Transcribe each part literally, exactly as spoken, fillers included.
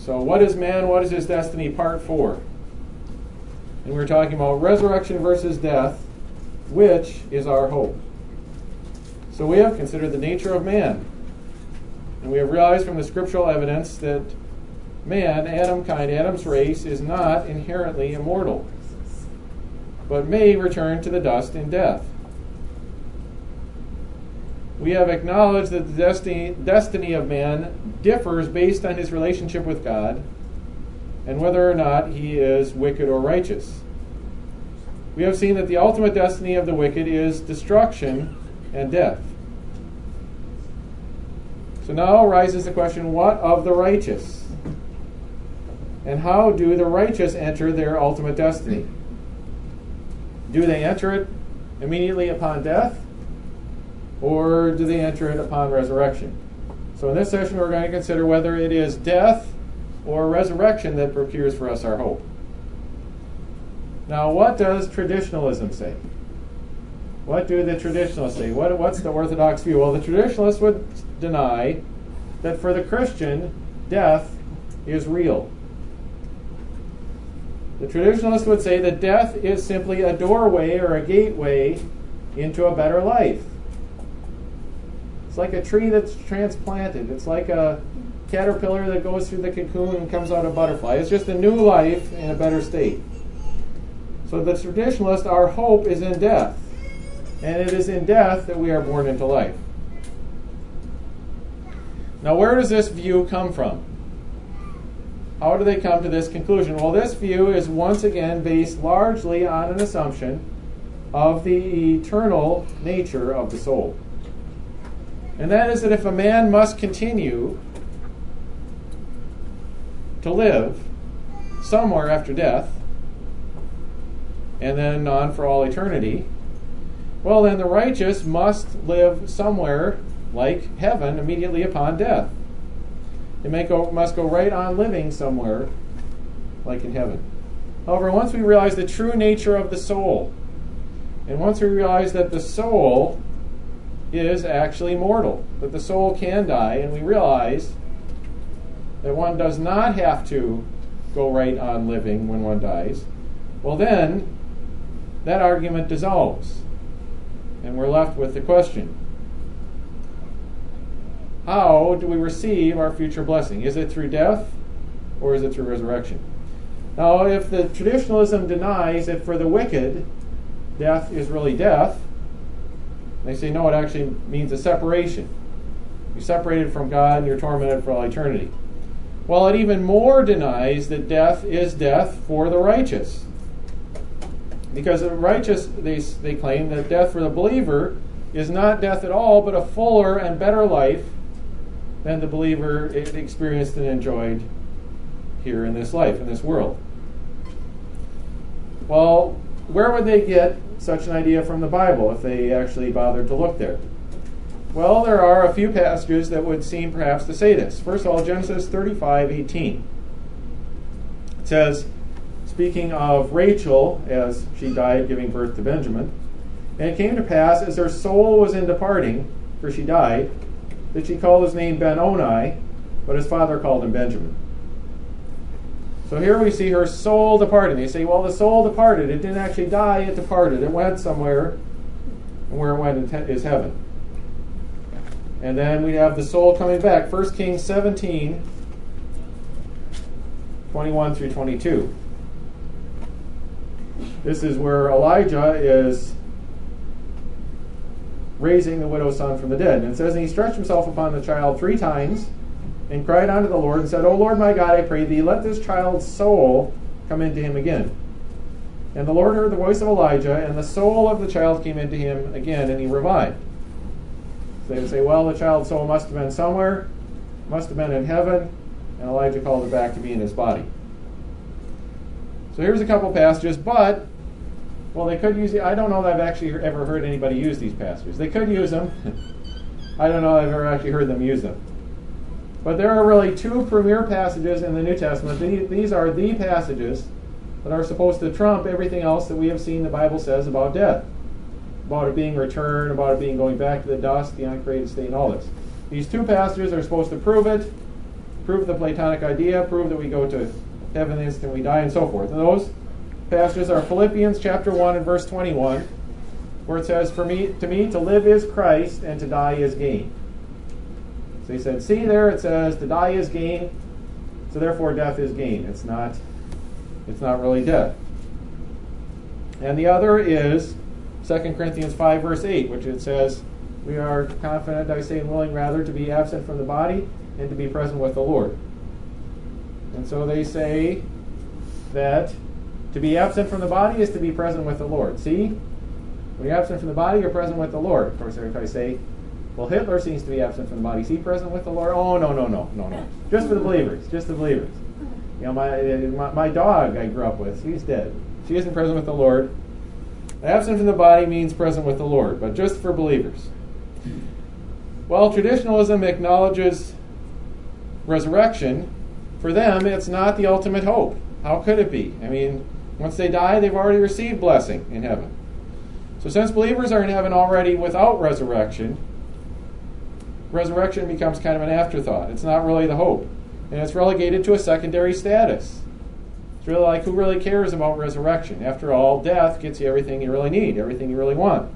So what is man? What is his destiny? Part four. And we're talking about resurrection versus death. Which is our hope? So we have considered the nature of man. And we have realized from the scriptural evidence that man, Adam kind, Adam's race, is not inherently immortal, but may return to the dust in death. We have acknowledged that the destiny, destiny of man differs based on his relationship with God and whether or not he is wicked or righteous. We have seen that the ultimate destiny of the wicked is destruction and death. So now arises the question, what of the righteous? And how do the righteous enter their ultimate destiny? Do they enter it immediately upon death? Or do they enter it upon resurrection? So in this session we're going to consider whether it is death or resurrection that procures for us our hope. Now, what does traditionalism say? What do the traditionalists say? What, what's the orthodox view? Well, the traditionalists would deny that for the Christian, death is real. The traditionalists would say that death is simply a doorway or a gateway into a better life. It's like a tree that's transplanted. It's like a caterpillar that goes through the cocoon and comes out a butterfly. It's just a new life in a better state. So the traditionalist, our hope is in death. And it is in death that we are born into life. Now, where does this view come from? How do they come to this conclusion? Well, this view is once again based largely on an assumption of the eternal nature of the soul. And that is that if a man must continue to live somewhere after death, and then on for all eternity, well, then the righteous must live somewhere like heaven immediately upon death. They may go, must go right on living somewhere like in heaven. However, once we realize the true nature of the soul, and once we realize that the soul is actually mortal, that the soul can die, and we realize that one does not have to go right on living when one dies, well then, that argument dissolves. And we're left with the question, how do we receive our future blessing? Is it through death or is it through resurrection? Now, if the traditionalism denies that for the wicked, death is really death, they say, no, it actually means a separation. You're separated from God and you're tormented for all eternity. Well, it even more denies that death is death for the righteous. Because the righteous, they, they claim that death for the believer is not death at all, but a fuller and better life than the believer experienced and enjoyed here in this life, in this world. Well, where would they get such an idea from the Bible if they actually bothered to look there? Well, there are a few passages that would seem perhaps to say this. First of all, Genesis thirty-five eighteen. It says, speaking of Rachel as she died giving birth to Benjamin, and it came to pass as her soul was in departing, for she died, that she called his name Ben-Oni, but his father called him Benjamin. So here we see her soul departing. They say, well, the soul departed. It didn't actually die, it departed. It went somewhere, and where it went is heaven. And then we have the soul coming back. First Kings seventeen, twenty-one through twenty-two. This is where Elijah is raising the widow's son from the dead. And it says, and he stretched himself upon the child three times and cried unto the Lord and said, O Lord my God, I pray thee, let this child's soul come into him again. And the Lord heard the voice of Elijah, and the soul of the child came into him again, and he revived. So they would say, well, the child's soul must have been somewhere, must have been in heaven, and Elijah called it back to be in his body. So here's a couple passages, but, well, they could use, I don't know that I've actually ever heard anybody use these passages. They could use them. I don't know that I've ever actually heard them use them. But there are really two premier passages in the New Testament. These are the passages that are supposed to trump everything else that we have seen the Bible says about death. About it being returned, about it being going back to the dust, the uncreated state, and all this. These two passages are supposed to prove it, prove the Platonic idea, prove that we go to heaven the instant we die, and so forth. And those passages are Philippians chapter one and verse twenty-one, where it says, "For me, to me, to live is Christ, and to die is gain." So he said, see there, it says, to die is gain, so therefore death is gain. It's not, it's not really death. And the other is Second Corinthians five, verse eight, which it says, we are confident, I say, and willing rather, to be absent from the body and to be present with the Lord. And so they say that to be absent from the body is to be present with the Lord. See? When you're absent from the body, you're present with the Lord. Of course, if I say, well, Hitler seems to be absent from the body. Is he present with the Lord? Oh, no, no, no, no, no. Just for the believers. Just the believers. You know, my, my, my dog I grew up with, she's dead. She isn't present with the Lord. Absent from the body means present with the Lord, but just for believers. Well, traditionalism acknowledges resurrection. For them, it's not the ultimate hope. How could it be? I mean, once they die, they've already received blessing in heaven. So since believers are in heaven already without resurrection, resurrection becomes kind of an afterthought. It's not really the hope. And it's relegated to a secondary status. It's really like, who really cares about resurrection? After all, death gets you everything you really need, everything you really want.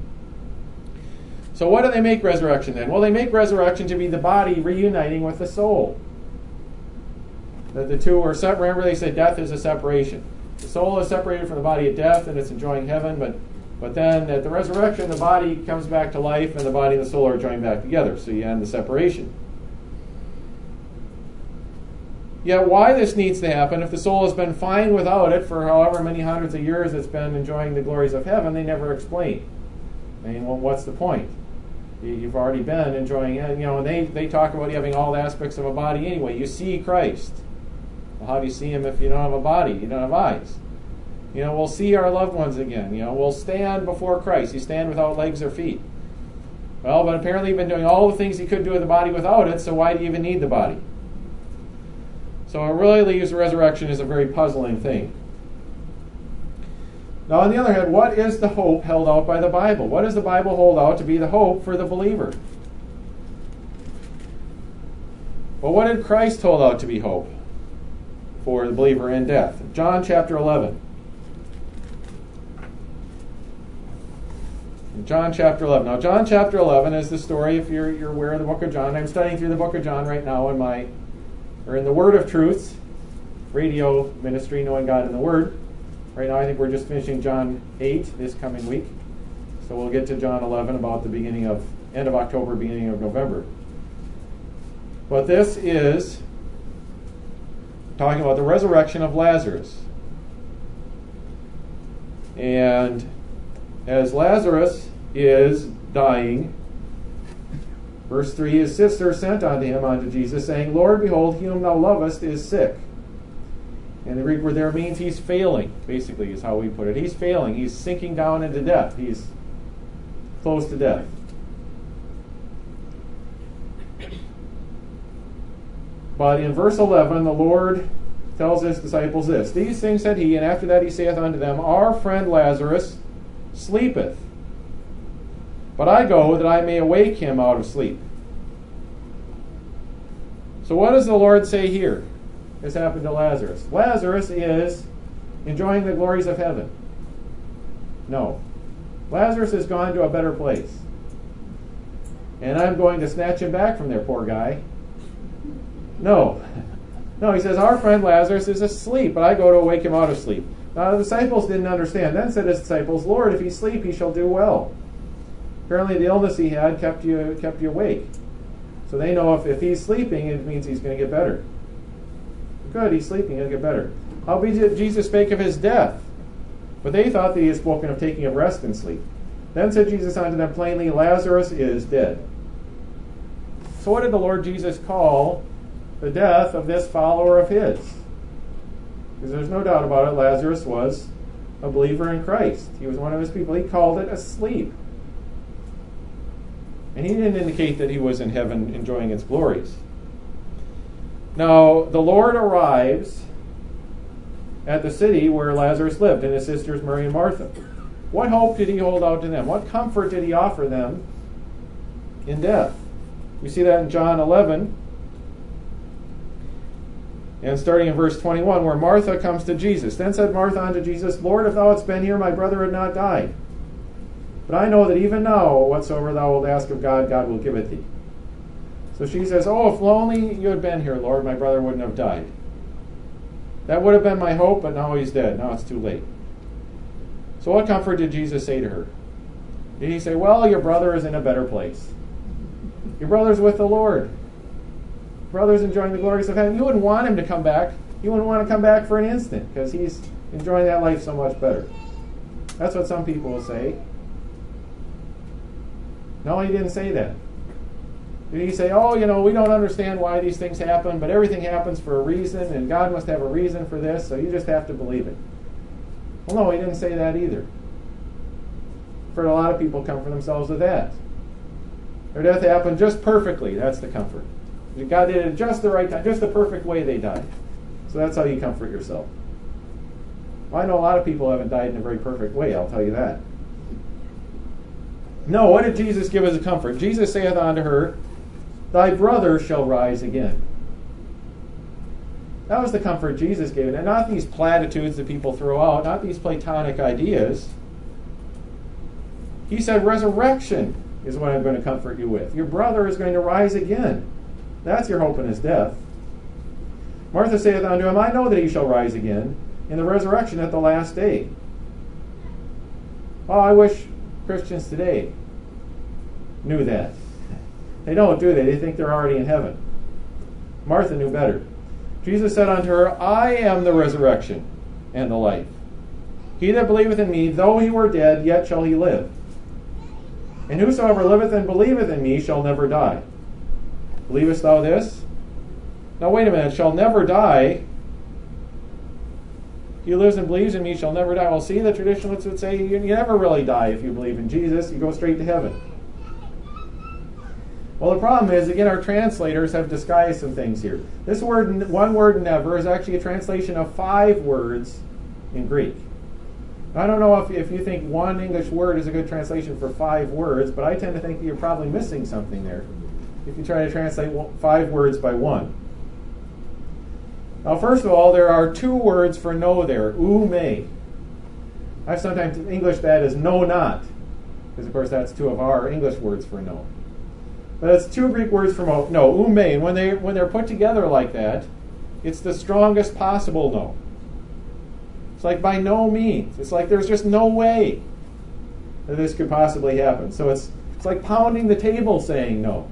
So what do they make resurrection then? Well, they make resurrection to be the body reuniting with the soul. That the two are separate. Remember, they said death is a separation. The soul is separated from the body at death, and it's enjoying heaven, but But then at the resurrection, the body comes back to life, and the body and the soul are joined back together. So you end the separation. Yet why this needs to happen, if the soul has been fine without it for however many hundreds of years it's been enjoying the glories of heaven, they never explain. I mean, well, what's the point? You've already been enjoying it. You know, and they, they talk about having all the aspects of a body anyway. You see Christ. Well, how do you see him if you don't have a body? You don't have eyes. You know, we'll see our loved ones again. You know, we'll stand before Christ. You stand without legs or feet. Well, but apparently you've been doing all the things he could do with the body without it, so why do you even need the body? So it really leaves the resurrection as a very puzzling thing. Now, on the other hand, what is the hope held out by the Bible? What does the Bible hold out to be the hope for the believer? Well, what did Christ hold out to be hope for the believer in death? John chapter eleven. John chapter eleven. Now, John chapter eleven is the story, if you're, you're aware of the book of John. I'm studying through the book of John right now in my, or in the Word of Truths radio ministry, Knowing God in the Word. Right now, I think we're just finishing John eight this coming week. So we'll get to John eleven about the beginning of, end of October, beginning of November. But this is talking about the resurrection of Lazarus. And as Lazarus is dying, verse three, his sister sent unto him, unto Jesus, saying, Lord, behold, he whom thou lovest is sick. And the Greek word there means he's failing, basically, is how we put it. He's failing. He's sinking down into death. He's close to death. But in verse eleven, the Lord tells his disciples this. These things said he, and after that he saith unto them, Our friend Lazarus sleepeth, but I go that I may awake him out of sleep. So what does the Lord say here? This happened to Lazarus. Lazarus is enjoying the glories of heaven. No. Lazarus has gone to a better place. And I'm going to snatch him back from there, poor guy. No. No, he says, our friend Lazarus is asleep, but I go to awake him out of sleep. Now the disciples didn't understand. Then said his disciples, Lord, if he sleep, he shall do well. Apparently the illness he had kept you kept you awake. So they know if, if he's sleeping, it means he's going to get better. Good, he's sleeping, he'll get better. Howbeit did Jesus spake of his death? But they thought that he had spoken of taking of rest and sleep. Then said Jesus unto them plainly, Lazarus is dead. So what did the Lord Jesus call the death of this follower of his? Because there's no doubt about it, Lazarus was a believer in Christ. He was one of his people. He called it asleep. And he didn't indicate that he was in heaven enjoying its glories. Now, the Lord arrives at the city where Lazarus lived, and his sisters Mary and Martha. What hope did he hold out to them? What comfort did he offer them in death? We see that in John eleven, And starting in verse twenty-one, where Martha comes to Jesus. Then said Martha unto Jesus, Lord, if thou hadst been here, my brother had not died. But I know that even now, whatsoever thou wilt ask of God, God will give it thee. So she says, oh, if only you had been here, Lord, my brother wouldn't have died. That would have been my hope, but now he's dead. Now it's too late. So what comfort did Jesus say to her? Did he say, well, your brother is in a better place. Your brother's with the Lord. Brother's enjoying the glories of heaven. You wouldn't want him to come back. You wouldn't want to come back for an instant because he's enjoying that life so much better. That's what some people will say. No, he didn't say that. Did he say, oh, you know, we don't understand why these things happen, but everything happens for a reason, and God must have a reason for this, so you just have to believe it? Well, no, he didn't say that either. I've heard a lot of people comfort themselves with that. Their death happened just perfectly. That's the comfort. God did it just the right time, just the perfect way they died. So that's how you comfort yourself. Well, I know a lot of people haven't died in a very perfect way, I'll tell you that. No, what did Jesus give as a comfort? Jesus saith unto her, thy brother shall rise again. That was the comfort Jesus gave. And not these platitudes that people throw out, not these Platonic ideas. He said resurrection is what I'm going to comfort you with. Your brother is going to rise again. That's your hope in his death. Martha saith unto him, I know that he shall rise again in the resurrection at the last day. Oh, I wish Christians today knew that. They don't, do they? They think they're already in heaven. Martha knew better. Jesus said unto her, I am the resurrection and the life. He that believeth in me, though he were dead, yet shall he live. And whosoever liveth and believeth in me shall never die. Believest thou this? Now wait a minute, shall never die. He who lives and believes in me shall never die. Well, see, the traditionalists would say you, you never really die if you believe in Jesus. You go straight to heaven. Well, the problem is, again, our translators have disguised some things here. This word, one word, never, is actually a translation of five words in Greek. I don't know if, if you think one English word is a good translation for five words, but I tend to think that you're probably missing something there if you try to translate five words by one. Now, first of all, there are two words for know there, ou may. I sometimes English that as know not, because of course that's two of our English words for know. But it's two Greek words for no, ou may, and when they when they're put together like that, it's the strongest possible no. It's like by no means. It's like there's just no way that this could possibly happen. So it's it's like pounding the table saying no.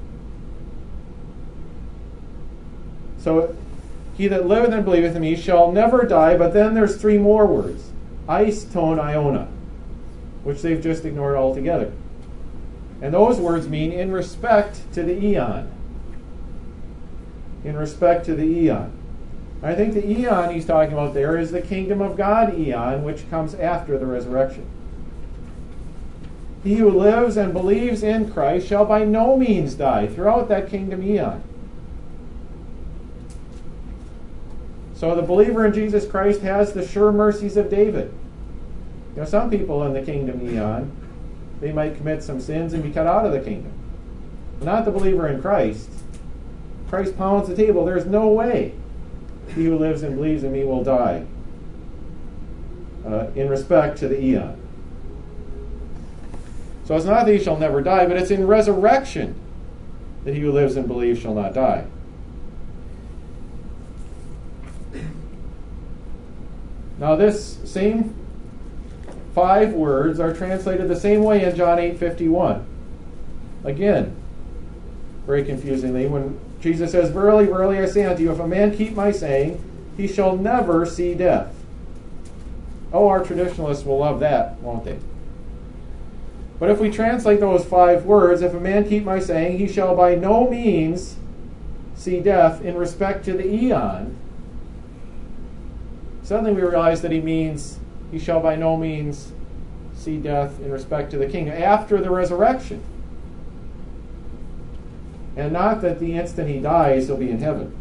So he that liveth and believeth in me shall never die, but then there's three more words. Eis ton iona, which they've just ignored altogether. And those words mean in respect to the eon. In respect to the eon. I think the eon he's talking about there is the kingdom of God eon, which comes after the resurrection. He who lives and believes in Christ shall by no means die throughout that kingdom eon. So the believer in Jesus Christ has the sure mercies of David. You know, some people in the kingdom eon, they might commit some sins and be cut out of the kingdom. But not the believer in Christ. Christ pounds the table. There's no way he who lives and believes in me will die uh, in respect to the eon. So it's not that he shall never die, but it's in resurrection that he who lives and believes shall not die. Now this same five words are translated the same way in John eight fifty-one. Again, very confusingly, when Jesus says, Verily, verily, I say unto you, if a man keep my saying, he shall never see death. Oh, our traditionalists will love that, won't they? But if we translate those five words, if a man keep my saying, he shall by no means see death in respect to the eon, suddenly we realize that he means he shall by no means see death in respect to the king after the resurrection. And not that the instant he dies, he'll be in heaven.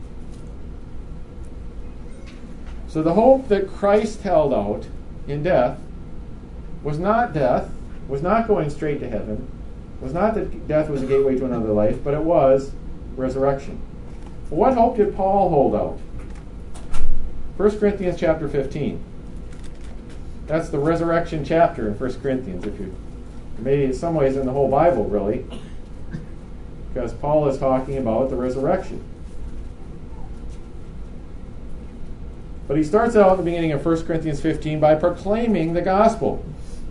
So the hope that Christ held out in death was not death, was not going straight to heaven, was not that death was a gateway to another life, but it was resurrection. Well, what hope did Paul hold out? First Corinthians chapter fifteen. That's the resurrection chapter in First Corinthians, if you maybe in some ways in the whole Bible, really, because Paul is talking about the resurrection. But he starts out at the beginning of First Corinthians fifteen by proclaiming the gospel,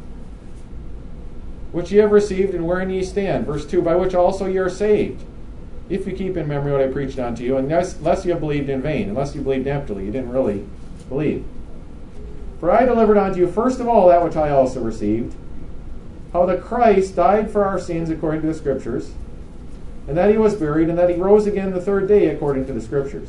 which ye have received and wherein ye stand. Verse two, by which also ye are saved, if you keep in memory what I preached unto you, unless, unless you have believed in vain, unless you believed emptily, you didn't really believe. For I delivered unto you first of all that which I also received, how that Christ died for our sins according to the Scriptures, and that he was buried, and that he rose again the third day according to the Scriptures.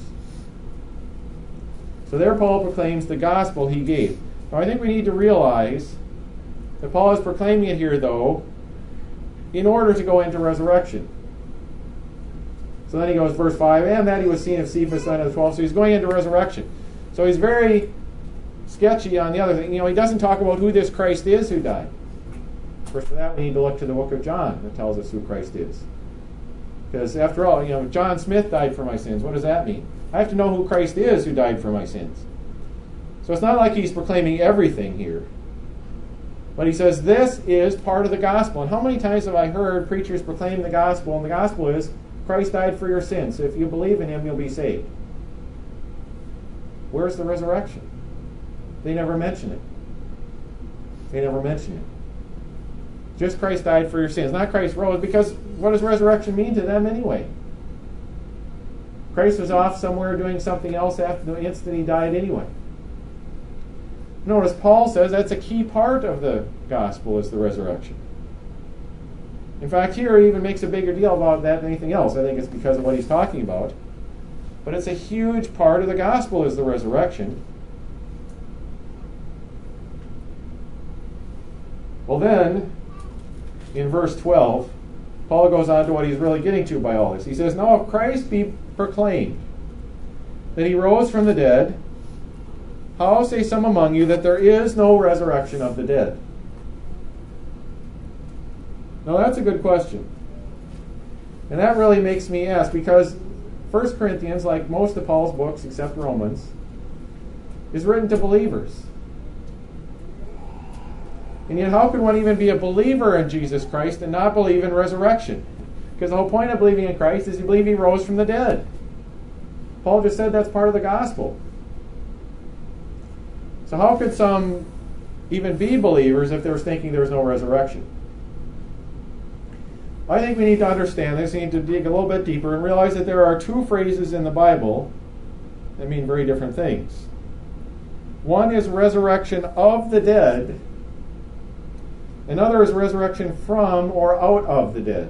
So there Paul proclaims the gospel he gave. Now I think we need to realize that Paul is proclaiming it here, though, in order to go into resurrection. So then he goes, verse five, and that he was seen of Cephas, son of the twelve. So he's going into resurrection. So he's very sketchy on the other thing. You know, he doesn't talk about who this Christ is who died. First, for that, we need to look to the book of John that tells us who Christ is. Because after all, you know, John Smith died for my sins. What does that mean? I have to know who Christ is who died for my sins. So it's not like he's proclaiming everything here. But he says this is part of the gospel. And how many times have I heard preachers proclaim the gospel? And the gospel is Christ died for your sins. So if you believe in him, you'll be saved. Where's the resurrection? They never mention it. They never mention it. Just Christ died for your sins, not Christ rose, because what does resurrection mean to them anyway? Christ was off somewhere doing something else after the instant he died anyway. Notice Paul says that's a key part of the gospel is the resurrection. In fact, here he even makes a bigger deal about that than anything else. I think it's because of what he's talking about. But it's a huge part of the gospel is the resurrection. Well then, in verse twelve, Paul goes on to what he's really getting to by all this. He says, now if Christ be proclaimed that he rose from the dead, how say some among you that there is no resurrection of the dead? Now that's a good question. And that really makes me ask, because First Corinthians, like most of Paul's books except Romans, is written to believers. And yet how could one even be a believer in Jesus Christ and not believe in resurrection? Because the whole point of believing in Christ is you believe he rose from the dead. Paul just said that's part of the gospel. So how could some even be believers if they were thinking there was no resurrection? I think we need to understand this. We need to dig a little bit deeper and realize that there are two phrases in the Bible that mean very different things. One is resurrection of the dead. Another is resurrection from or out of the dead.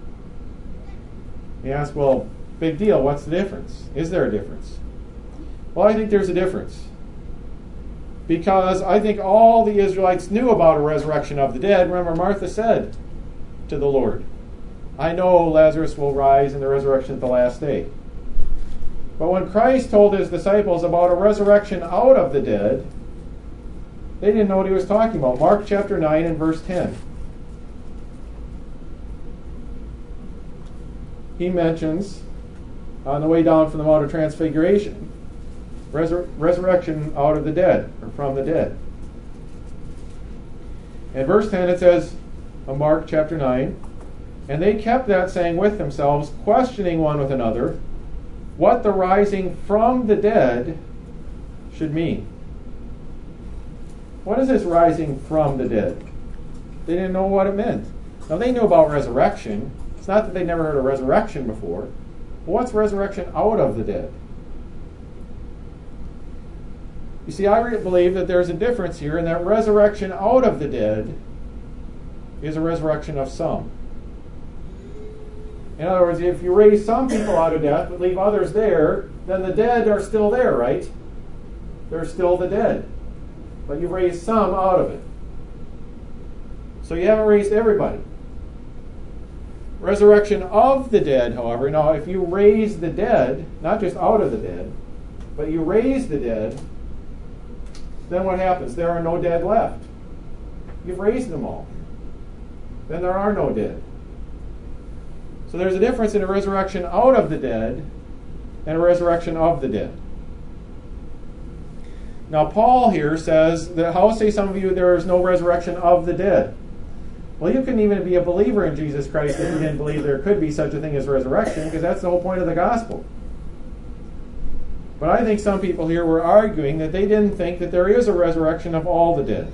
You ask, well, big deal, what's the difference? Is there a difference? Well, I think there's a difference. Because I think all the Israelites knew about a resurrection of the dead. Remember, Martha said to the Lord, I know Lazarus will rise in the resurrection at the last day. But when Christ told his disciples about a resurrection out of the dead, they didn't know what he was talking about. Mark chapter nine and verse ten. He mentions, on the way down from the Mount of Transfiguration, resur- resurrection out of the dead, or from the dead. In verse ten it says, of Mark chapter nine, and they kept that saying with themselves, questioning one with another, what the rising from the dead should mean. What is this rising from the dead? They didn't know what it meant. Now they knew about resurrection. It's not that they'd never heard of resurrection before. But what's resurrection out of the dead? You see, I really believe that there's a difference here, and that resurrection out of the dead is a resurrection of some. In other words, if you raise some people out of death but leave others there, then the dead are still there, right? They're still the dead. But you've raised some out of it. So you haven't raised everybody. Resurrection of the dead, however, now if you raise the dead, not just out of the dead, but you raise the dead, then what happens? There are no dead left. You've raised them all. Then there are no dead. So there's a difference in a resurrection out of the dead and a resurrection of the dead. Now, Paul here says that, how say some of you there is no resurrection of the dead? Well, you couldn't even be a believer in Jesus Christ if you didn't believe there could be such a thing as resurrection, because that's the whole point of the gospel. But I think some people here were arguing that they didn't think that there is a resurrection of all the dead.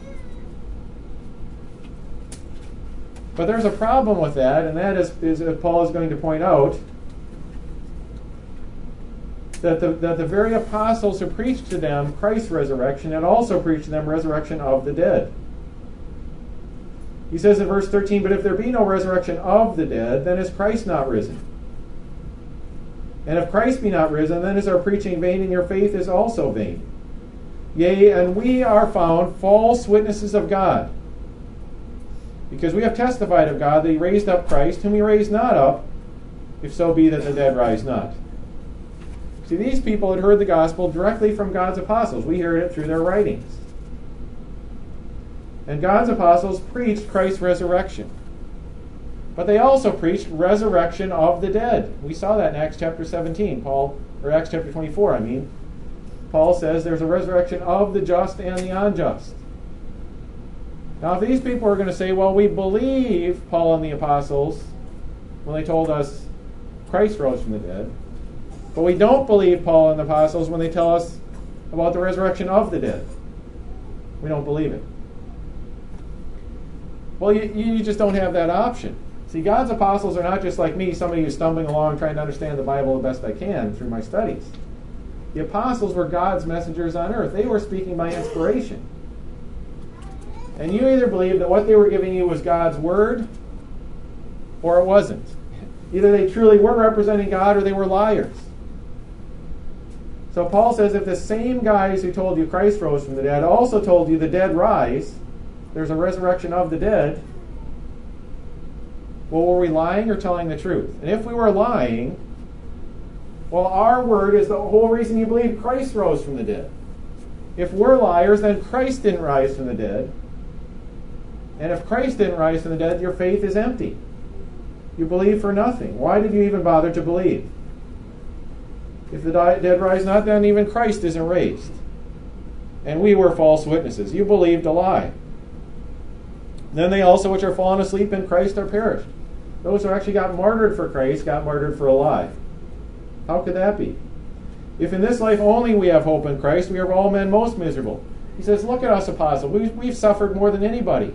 But there's a problem with that, and that is, is that Paul is going to point out that the, that the very apostles who preached to them Christ's resurrection had also preached to them resurrection of the dead. He says in verse thirteen, "But if there be no resurrection of the dead, then is Christ not risen? And if Christ be not risen, then is our preaching vain, and your faith is also vain. Yea, and we are found false witnesses of God, because we have testified of God that he raised up Christ, whom he raised not up, if so be that the dead rise not." See, these people had heard the gospel directly from God's apostles. We heard it through their writings. And God's apostles preached Christ's resurrection. But they also preached resurrection of the dead. We saw that in Acts chapter seventeen, Paul, or Acts chapter twenty-four, I mean. Paul says there's a resurrection of the just and the unjust. Now, if these people are going to say, well, we believe Paul and the apostles when they told us Christ rose from the dead, but we don't believe Paul and the apostles when they tell us about the resurrection of the dead, we don't believe it. Well, you, you just don't have that option. See, God's apostles are not just like me, somebody who's stumbling along trying to understand the Bible the best I can through my studies. The apostles were God's messengers on earth. They were speaking by inspiration. And you either believe that what they were giving you was God's word, or it wasn't. Either they truly were representing God, or they were liars. So Paul says if the same guys who told you Christ rose from the dead also told you the dead rise, there's a resurrection of the dead, well, were we lying or telling the truth? And if we were lying, well, our word is the whole reason you believe Christ rose from the dead. If we're liars, then Christ didn't rise from the dead. And if Christ didn't rise from the dead, your faith is empty. You believe for nothing. Why did you even bother to believe? If the dead rise not, then even Christ isn't raised. And we were false witnesses. You believed a lie. Then they also which are fallen asleep in Christ are perished. Those who actually got martyred for Christ got martyred for a lie. How could that be? If in this life only we have hope in Christ, we are of all men most miserable. He says, look at us, apostles. We've, we've suffered more than anybody.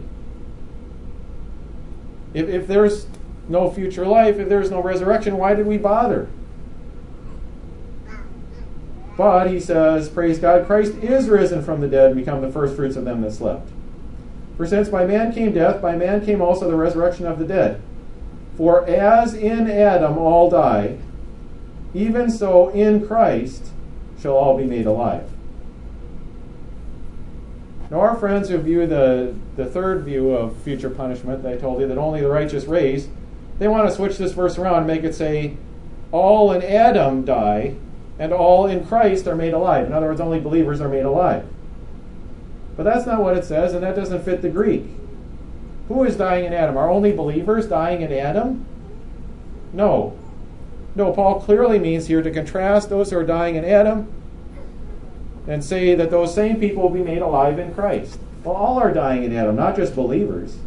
If, if there's no future life, if there's no resurrection, why did we bother? But, he says, praise God, Christ is risen from the dead and become the first fruits of them that slept. For since by man came death, by man came also the resurrection of the dead. For as in Adam all die, even so in Christ shall all be made alive. Now our friends who view the, the third view of future punishment, they told you that only the righteous raise, they want to switch this verse around and make it say, all in Adam die, and all in Christ are made alive. In other words, only believers are made alive. But that's not what it says, and that doesn't fit the Greek. Who is dying in Adam? Are only believers dying in Adam? No. No, Paul clearly means here to contrast those who are dying in Adam and say that those same people will be made alive in Christ. Well, all are dying in Adam, not just believers.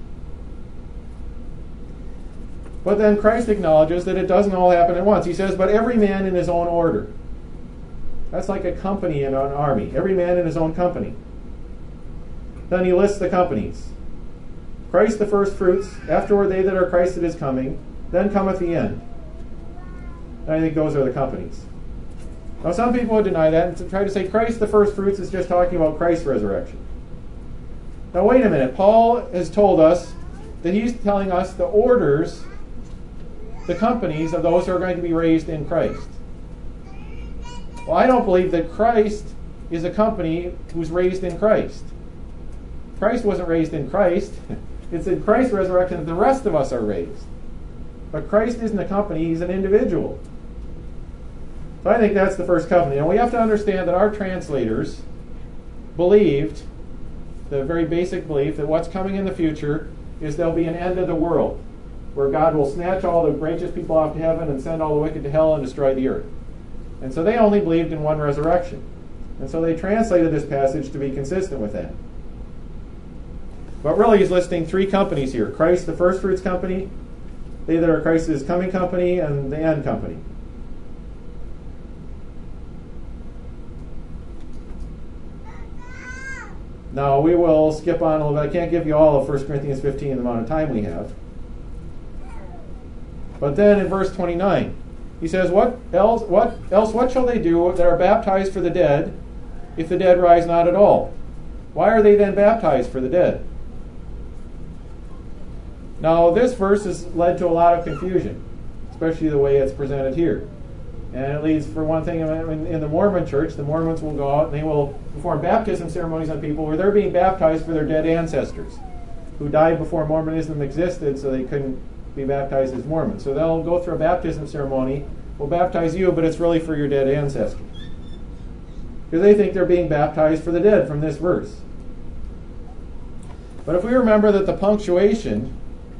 But then Christ acknowledges that it doesn't all happen at once. He says, but every man in his own order. That's like a company in an army. Every man in his own company. Then he lists the companies. Christ the first fruits, afterward they that are Christ at his coming, then cometh the end. And I think those are the companies. Now some people would deny that and try to say Christ the first fruits is just talking about Christ's resurrection. Now wait a minute. Paul has told us that he's telling us the orders, the companies of those who are going to be raised in Christ. Well, I don't believe that Christ is a company who's raised in Christ. Christ wasn't raised in Christ. It's in Christ's resurrection that the rest of us are raised. But Christ isn't a company, he's an individual. So I think that's the first company. And we have to understand that our translators believed, the very basic belief, that what's coming in the future is there'll be an end of the world, where God will snatch all the righteous people off to heaven and send all the wicked to hell and destroy the earth. And so they only believed in one resurrection. And so they translated this passage to be consistent with that. But really he's listing three companies here. Christ, the first fruits company, they that are Christ's coming company, and the end company. Now we will skip on a little bit. I can't give you all of First Corinthians fifteen, the amount of time we have. But then in verse twenty-nine, he says, What else what else what shall they do that are baptized for the dead, if the dead rise not at all? Why are they then baptized for the dead? Now this verse has led to a lot of confusion, especially the way it's presented here. And it leads, for one thing, in, in the Mormon church, the Mormons will go out and they will perform baptism ceremonies on people where they're being baptized for their dead ancestors who died before Mormonism existed, so they couldn't be baptized as Mormons. So they'll go through a baptism ceremony, we'll baptize you, but it's really for your dead ancestors. Because they think they're being baptized for the dead from this verse. But if we remember that the punctuation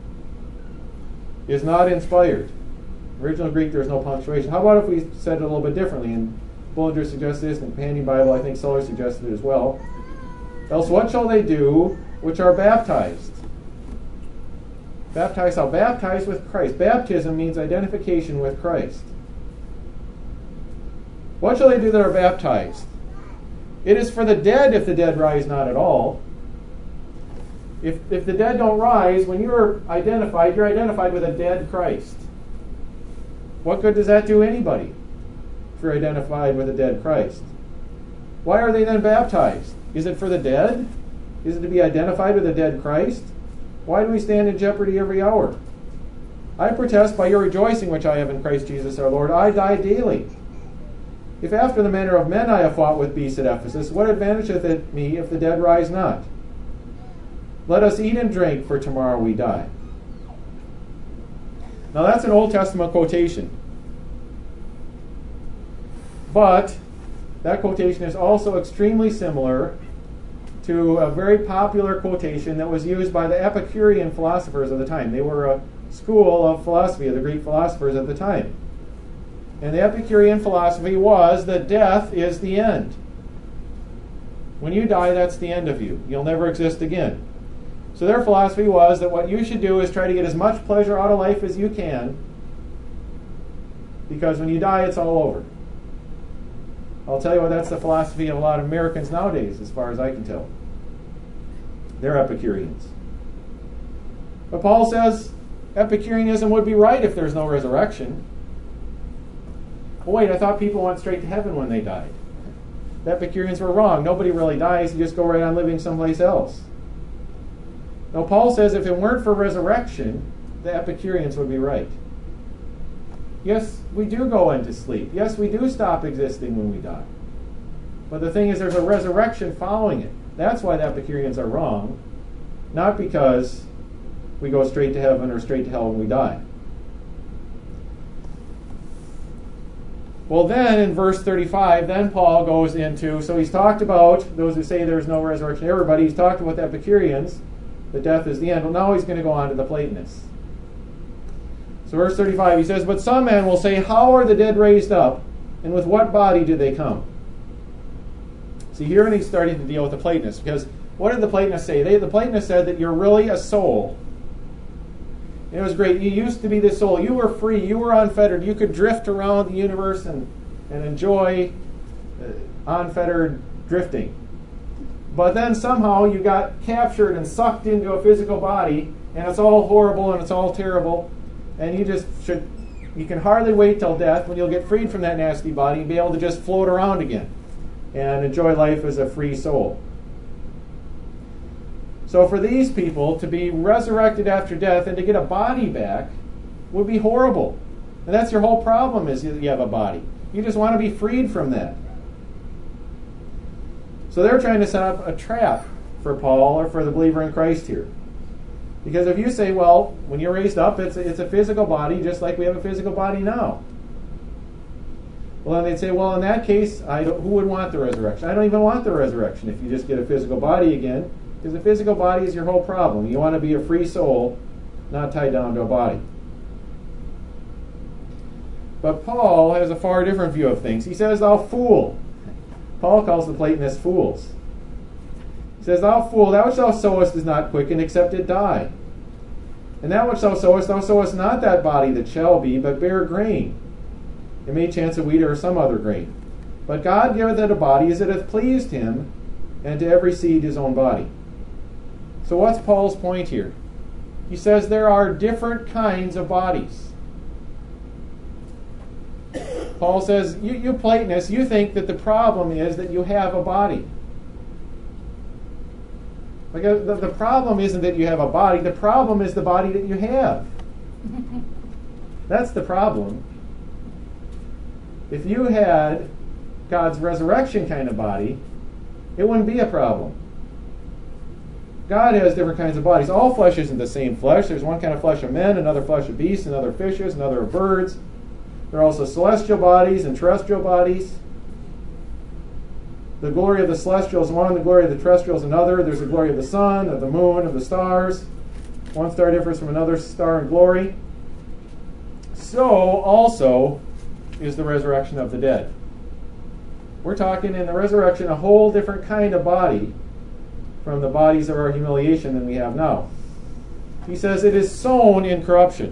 is not inspired, original Greek, there's no punctuation. How about if we said it a little bit differently? And Bullinger suggests this, and the Companion Bible, I think Solar suggested it as well. Else what shall they do which are baptized? Baptized how? Baptized with Christ. Baptism means identification with Christ. What shall they do that are baptized? It is for the dead if the dead rise not at all. If, if the dead don't rise, when you're identified, you're identified with a dead Christ. What good does that do anybody if you're identified with a dead Christ? Why are they then baptized? Is it for the dead? Is it to be identified with a dead Christ? Why do we stand in jeopardy every hour? I protest by your rejoicing which I have in Christ Jesus our Lord, I die daily. If after the manner of men I have fought with beasts at Ephesus, what advantageth it me if the dead rise not? Let us eat and drink, for tomorrow we die. Now that's an Old Testament quotation. But that quotation is also extremely similar to a very popular quotation that was used by the Epicurean philosophers of the time. They were a school of philosophy, of the Greek philosophers at the time. And the Epicurean philosophy was that death is the end. When you die, that's the end of you. You'll never exist again. So their philosophy was that what you should do is try to get as much pleasure out of life as you can, because when you die, it's all over. I'll tell you what, that's the philosophy of a lot of Americans nowadays, as far as I can tell. They're Epicureans. But Paul says Epicureanism would be right if there's no resurrection. Well, wait, I thought people went straight to heaven when they died. The Epicureans were wrong. Nobody really dies. You just go right on living someplace else. Now, Paul says if it weren't for resurrection, the Epicureans would be right. Yes, we do go into sleep. Yes, we do stop existing when we die. But the thing is, there's a resurrection following it. That's why the Epicureans are wrong, not because we go straight to heaven or straight to hell when we die. Well, then in verse thirty-five, then Paul goes into, so he's talked about those who say there's no resurrection, everybody. He's talked about the Epicureans, that death is the end. Well, now he's going to go on to the Platonists. So verse thirty-five, he says, But some men will say, How are the dead raised up, and with what body do they come? See, here he's starting to deal with the Platonists, because what did the Platonists say? They, the Platonists said that you're really a soul. It was great. You used to be this soul. You were free. You were unfettered. You could drift around the universe and, and enjoy uh, unfettered drifting. But then somehow you got captured and sucked into a physical body, and it's all horrible and it's all terrible, and you just should, you can hardly wait till death when you'll get freed from that nasty body and be able to just float around again and enjoy life as a free soul. So for these people to be resurrected after death and to get a body back would be horrible. And that's your whole problem, is you have a body. You just want to be freed from that. So they're trying to set up a trap for Paul or for the believer in Christ here. Because if you say, well, when you're raised up, it's a, it's a physical body just like we have a physical body now. Well, then they'd say, well, in that case, I don't, who would want the resurrection? I don't even want the resurrection if you just get a physical body again. Because the physical body is your whole problem. You want to be a free soul, not tied down to a body. But Paul has a far different view of things. He says, thou fool, Paul calls the Platonists fools. He says, Thou fool, that which thou sowest is not quickened, except it die. And that which thou sowest, thou sowest not that body that shall be, but bare grain. It may chance a wheat or some other grain. But God giveth it a body as it hath pleased him, and to every seed his own body. So what's Paul's point here? He says there are different kinds of bodies. Paul says, you, you Platonists, you think that the problem is that you have a body. Like uh, the, the problem isn't that you have a body. The problem is the body that you have. That's the problem. If you had God's resurrection kind of body, it wouldn't be a problem. God has different kinds of bodies. All flesh isn't the same flesh. There's one kind of flesh of men, another flesh of beasts, another fishes, another of birds. There are also celestial bodies and terrestrial bodies. The glory of the celestial is one, the glory of the terrestrial is another. There's the glory of the sun, of the moon, of the stars. One star differs from another star in glory. So also is the resurrection of the dead. We're talking in the resurrection a whole different kind of body from the bodies of our humiliation than we have now. He says it is sown in corruption.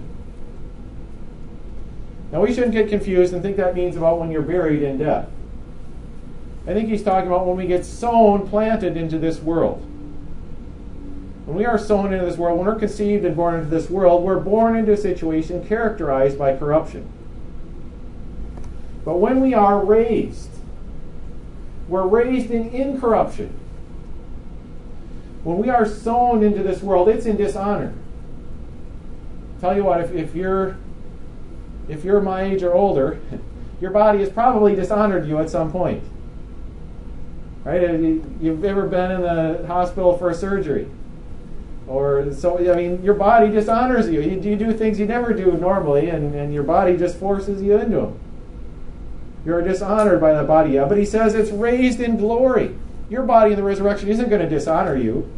Now we shouldn't get confused and think that means about when you're buried in death. I think he's talking about when we get sown, planted into this world. When we are sown into this world, when we're conceived and born into this world, we're born into a situation characterized by corruption. But when we are raised, we're raised in incorruption. When we are sown into this world, it's in dishonor. Tell you what, if, if you're if you're my age or older, your body has probably dishonored you at some point. Right? You've ever been in the hospital for a surgery. Or so, I mean, your body dishonors you. You, you do things you never do normally, and, and your body just forces you into them. You're dishonored by the body. Yeah, but he says it's raised in glory. Your body in the resurrection isn't going to dishonor you.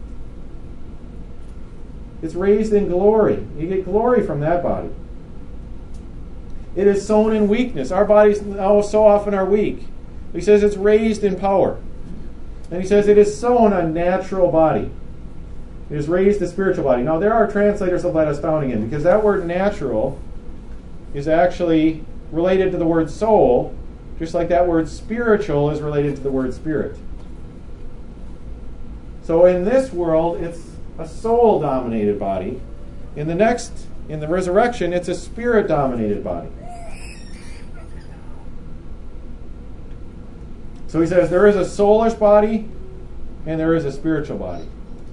It's raised in glory. You get glory from that body. It is sown in weakness. Our bodies now so often are weak. He says it's raised in power. And he says it is sown a natural body. It is raised a spiritual body. Now there are translators of that astounding in, because that word natural is actually related to the word soul, just like that word spiritual is related to the word spirit. So in this world, it's a soul-dominated body. In the next, in the resurrection, it's a spirit-dominated body. So he says there is a soulish body and there is a spiritual body.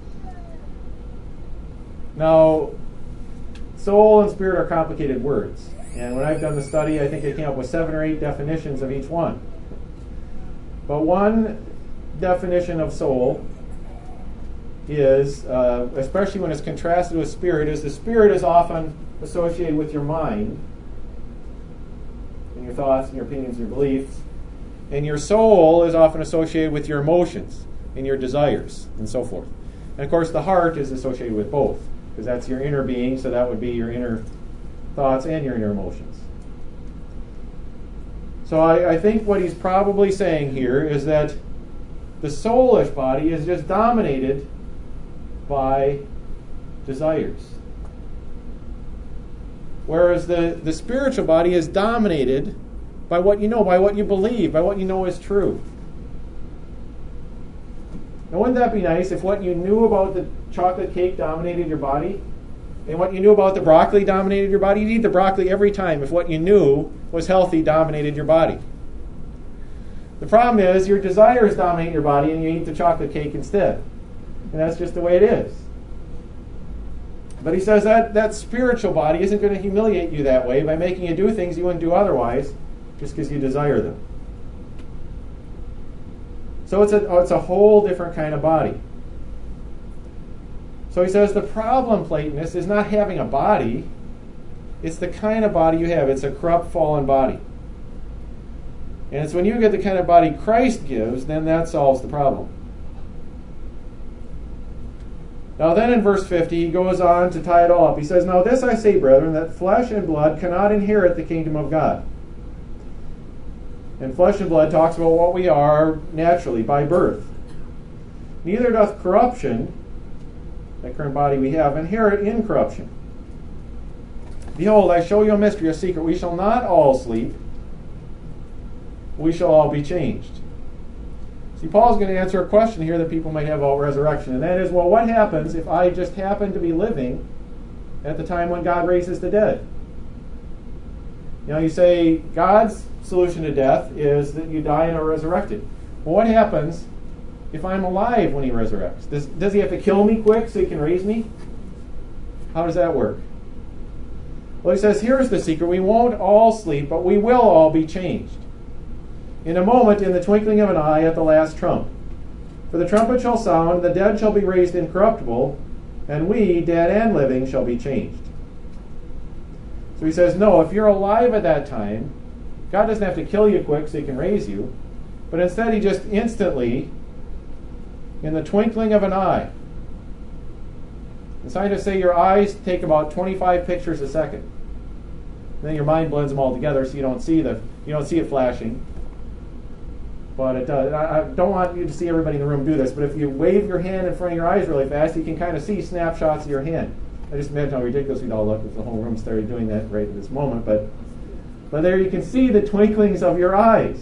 Now, soul and spirit are complicated words. And when I've done the study, I think I came up with seven or eight definitions of each one. But one definition of soul is, uh, especially when it's contrasted with spirit, is the spirit is often associated with your mind and your thoughts and your opinions and your beliefs. And your soul is often associated with your emotions and your desires and so forth. And of course the heart is associated with both, because that's your inner being, so that would be your inner thoughts and your inner emotions. So I, I think what he's probably saying here is that the soulish body is just dominated by desires. Whereas the, the spiritual body is dominated by what you know, by what you believe, by what you know is true. Now wouldn't that be nice if what you knew about the chocolate cake dominated your body? And what you knew about the broccoli dominated your body? You'd eat the broccoli every time if what you knew was healthy dominated your body. The problem is your desires dominate your body and you eat the chocolate cake instead. And that's just the way it is. But he says that that spiritual body isn't going to humiliate you that way by making you do things you wouldn't do otherwise just because you desire them. So it's a, oh, it's a whole different kind of body. So he says the problem, Platonist, is not having a body. It's the kind of body you have. It's a corrupt, fallen body. And it's when you get the kind of body Christ gives, then that solves the problem. Now then in verse fifty, he goes on to tie it all up. He says, "Now this I say, brethren, that flesh and blood cannot inherit the kingdom of God." And flesh and blood talks about what we are naturally by birth. Neither doth corruption, that current body we have, inherit incorruption. Behold, I show you a mystery, a secret. We shall not all sleep. We shall all be changed. See, Paul's going to answer a question here that people might have about resurrection, and that is, well, what happens if I just happen to be living at the time when God raises the dead? You know, you say God's solution to death is that you die and are resurrected. Well, what happens if I'm alive when he resurrects? Does, does he have to kill me quick so he can raise me? How does that work? Well, he says, here's the secret. We won't all sleep, but we will all be changed. In a moment, in the twinkling of an eye, at the last trump. For the trumpet shall sound, the dead shall be raised incorruptible, and we, dead and living, shall be changed. So he says, no, if you're alive at that time, God doesn't have to kill you quick so he can raise you, but instead he just instantly, in the twinkling of an eye. The scientists say your eyes take about twenty-five pictures a second. And then your mind blends them all together so you don't see the you don't see it flashing. But it does. I, I don't want you to see everybody in the room do this, but if you wave your hand in front of your eyes really fast, you can kind of see snapshots of your hand. I just imagine how ridiculous we'd all look if the whole room started doing that right at this moment. But, but there you can see the twinklings of your eyes.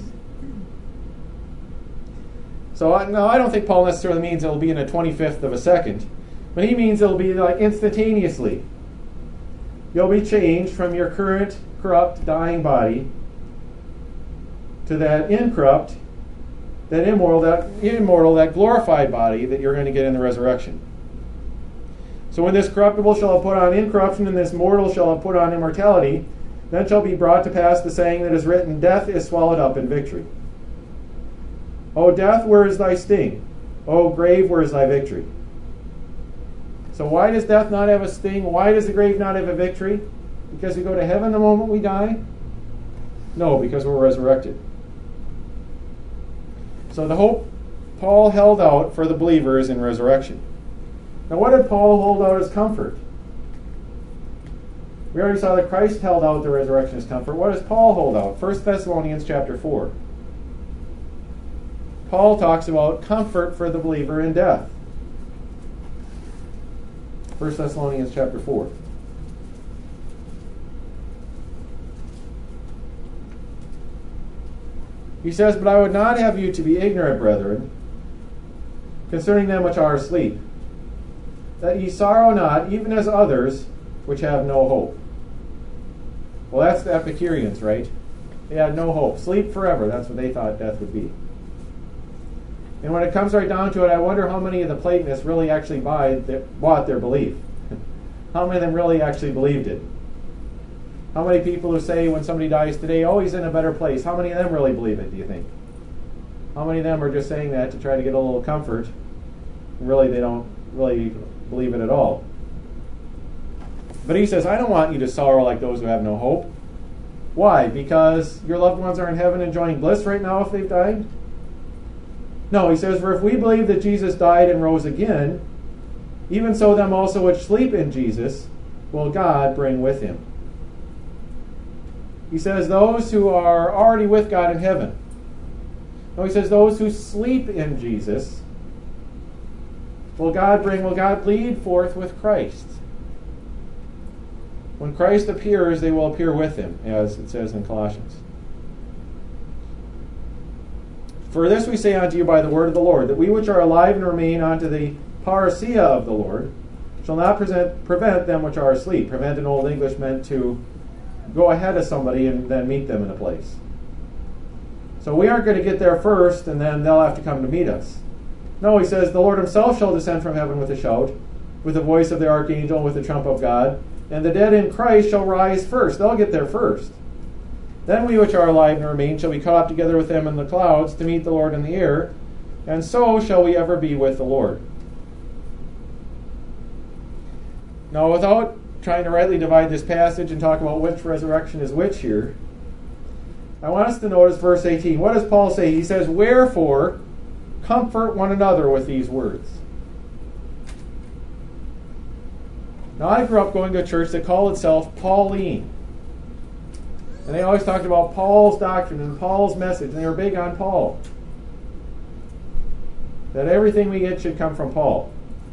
So I, no, I don't think Paul necessarily means it'll be in a twenty-fifth of a second, but he means it'll be like instantaneously. You'll be changed from your current corrupt, dying body to that incorrupt, that immortal, that immortal, that glorified body that you're going to get in the resurrection. So when this corruptible shall have put on incorruption, and this mortal shall have put on immortality, then shall be brought to pass the saying that is written, death is swallowed up in victory. O death, where is thy sting? O grave, where is thy victory? So why does death not have a sting? Why does the grave not have a victory? Because we go to heaven the moment we die? No, because we're resurrected. So the hope Paul held out for the believers in resurrection. Now what did Paul hold out as comfort? We already saw that Christ held out the resurrection as comfort. What does Paul hold out? First Thessalonians chapter four. Paul talks about comfort for the believer in death. First Thessalonians chapter four. He says, but I would not have you to be ignorant, brethren, concerning them which are asleep, that ye sorrow not, even as others which have no hope. Well, that's the Epicureans, right? They had no hope. Sleep forever. That's what they thought death would be. And when it comes right down to it, I wonder how many of the Platonists really actually buy, bought their belief. How many of them really actually believed it? How many people who say when somebody dies today, oh, he's in a better place, how many of them really believe it, do you think? How many of them are just saying that to try to get a little comfort? Really, they don't really believe it at all. But he says, I don't want you to sorrow like those who have no hope. Why? Because your loved ones are in heaven enjoying bliss right now if they've died? No, he says, for if we believe that Jesus died and rose again, even so them also which sleep in Jesus will God bring with him. He says those who are already with God in heaven. No, he says those who sleep in Jesus will God bring, will God lead forth with Christ. When Christ appears, they will appear with him, as it says in Colossians. For this we say unto you by the word of the Lord, that we which are alive and remain unto the parousia of the Lord shall not present, prevent them which are asleep. Prevent in Old English meant to go ahead of somebody and then meet them in a place. So we aren't going to get there first and then they'll have to come to meet us. No, he says, the Lord himself shall descend from heaven with a shout, with the voice of the archangel, and with the trump of God, and the dead in Christ shall rise first. They'll get there first. Then we which are alive and remain shall be caught up together with them in the clouds to meet the Lord in the air, and so shall we ever be with the Lord. Now, without trying to rightly divide this passage and talk about which resurrection is which here, I want us to notice verse eighteen. What does Paul say? He says, wherefore, comfort one another with these words. Now, I grew up going to a church that called itself Pauline. And they always talked about Paul's doctrine and Paul's message, and they were big on Paul. That everything we get should come from Paul.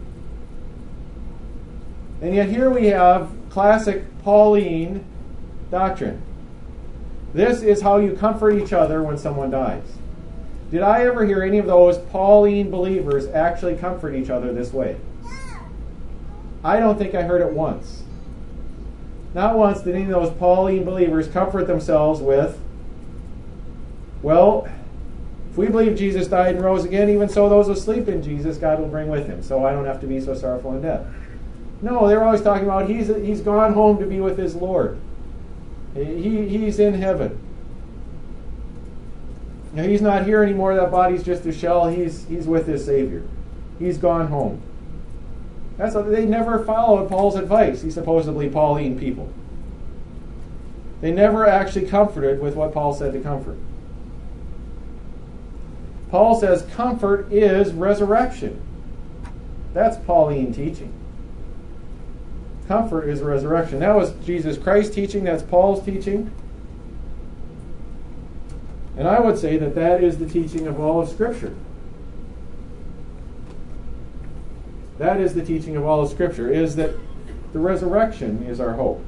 And yet here we have classic Pauline doctrine. This is how you comfort each other when someone dies. Did I ever hear any of those Pauline believers actually comfort each other this way? I don't think I heard it once. Not once did any of those Pauline believers comfort themselves with, well, if we believe Jesus died and rose again, even so those who sleep in Jesus, God will bring with him, so I don't have to be so sorrowful in death. No, they were always talking about he's, he's gone home to be with his Lord. He, he's in heaven. Now, he's not here anymore. That body's just a shell. He's, he's with his Savior. He's gone home. That's what, they never followed Paul's advice, these supposedly Pauline people. They never actually comforted with what Paul said to comfort. Paul says comfort is resurrection. That's Pauline teaching. Comfort is resurrection. That was Jesus Christ's teaching. That's Paul's teaching. And I would say that that is the teaching of all of Scripture. That is the teaching of all of Scripture, is that the resurrection is our hope.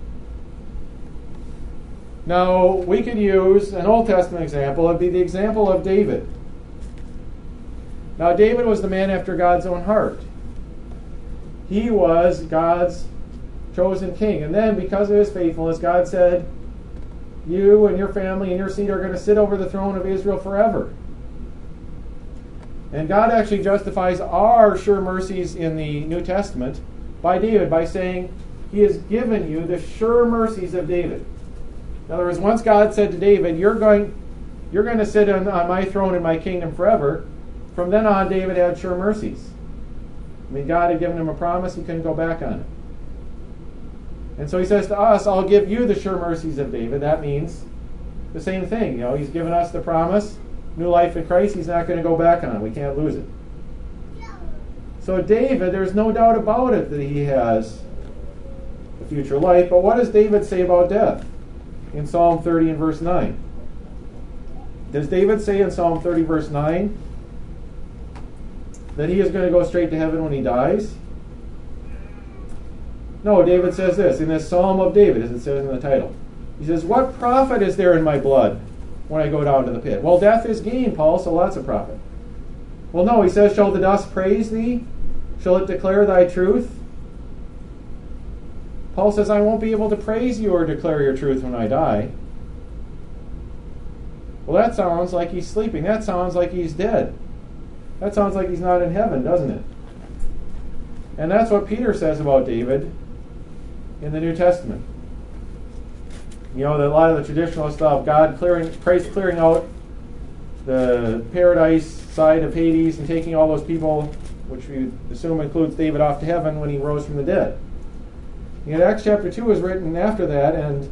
Now, we could use an Old Testament example. It would be the example of David. Now, David was the man after God's own heart. He was God's chosen king. And then, because of his faithfulness, God said, you and your family and your seed are going to sit over the throne of Israel forever. And God actually justifies our sure mercies in the New Testament by David by saying, he has given you the sure mercies of David. In other words, once God said to David, you're going, you're going to sit on, on my throne in my kingdom forever, from then on, David had sure mercies. I mean, God had given him a promise, he couldn't go back on it. And so he says to us, I'll give you the sure mercies of David. That means the same thing. You know, he's given us the promise, new life in Christ, he's not going to go back on it. We can't lose it. So David, there's no doubt about it that he has the future life. But what does David say about death in Psalm thirty and verse nine? Does David say in Psalm thirty verse nine that he is going to go straight to heaven when he dies? No, David says this in this Psalm of David, as it says in the title. He says, what profit is there in my blood when I go down to the pit? Well, death is gain, Paul, so lots of profit. Well, no, he says, shall the dust praise thee? Shall it declare thy truth? Paul says, I won't be able to praise you or declare your truth when I die. Well, that sounds like he's sleeping. That sounds like he's dead. That sounds like he's not in heaven, doesn't it? And that's what Peter says about David in the New Testament. You know, that a lot of the traditional stuff, God clearing, Christ clearing out the paradise side of Hades and taking all those people, which we assume includes David, off to heaven when he rose from the dead. Yet Acts chapter two is written after that, and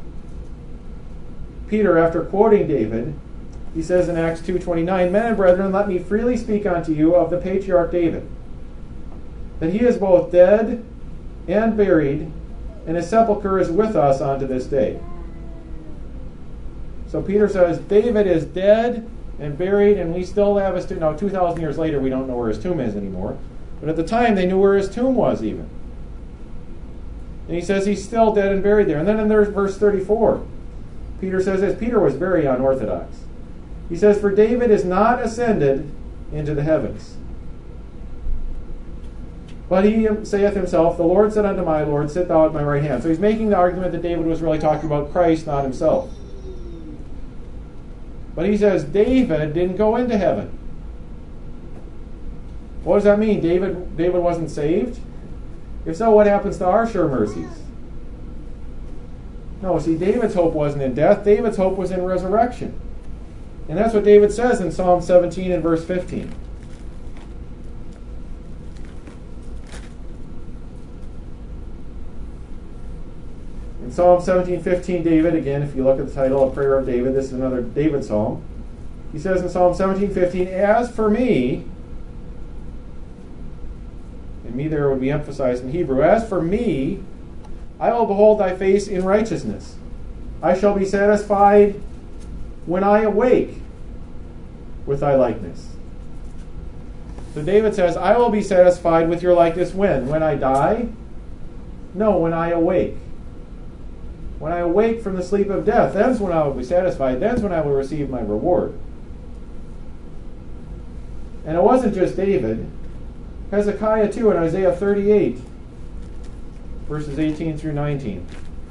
Peter, after quoting David, he says in Acts two twenty-nine, men and brethren, let me freely speak unto you of the patriarch David, that he is both dead and buried, and his sepulchre is with us unto this day. So Peter says, David is dead and buried, and we still have his tomb. Now, two thousand years later, we don't know where his tomb is anymore. But at the time, they knew where his tomb was even. And he says he's still dead and buried there. And then in there's verse thirty-four, Peter says this. Peter was very unorthodox. He says, for David is not ascended into the heavens, but he saith himself, the Lord said unto my Lord, sit thou at my right hand. So he's making the argument that David was really talking about Christ, not himself. But he says David didn't go into heaven. What does that mean? David, David wasn't saved? If so, what happens to our sure mercies? No, see, David's hope wasn't in death. David's hope was in resurrection. And that's what David says in Psalm seventeen and verse fifteen. In Psalm seventeen fifteen, David, again, if you look at the title, A Prayer of David, this is another David psalm. He says in Psalm seventeen fifteen, as for me, and me there would be emphasized in Hebrew, as for me, I will behold thy face in righteousness. I shall be satisfied when I awake with thy likeness. So David says, I will be satisfied with your likeness when? When I die? No, when I awake. When I awake from the sleep of death, that's when I will be satisfied. That's when I will receive my reward. And it wasn't just David. Hezekiah too in Isaiah thirty-eight, verses eighteen through nineteen.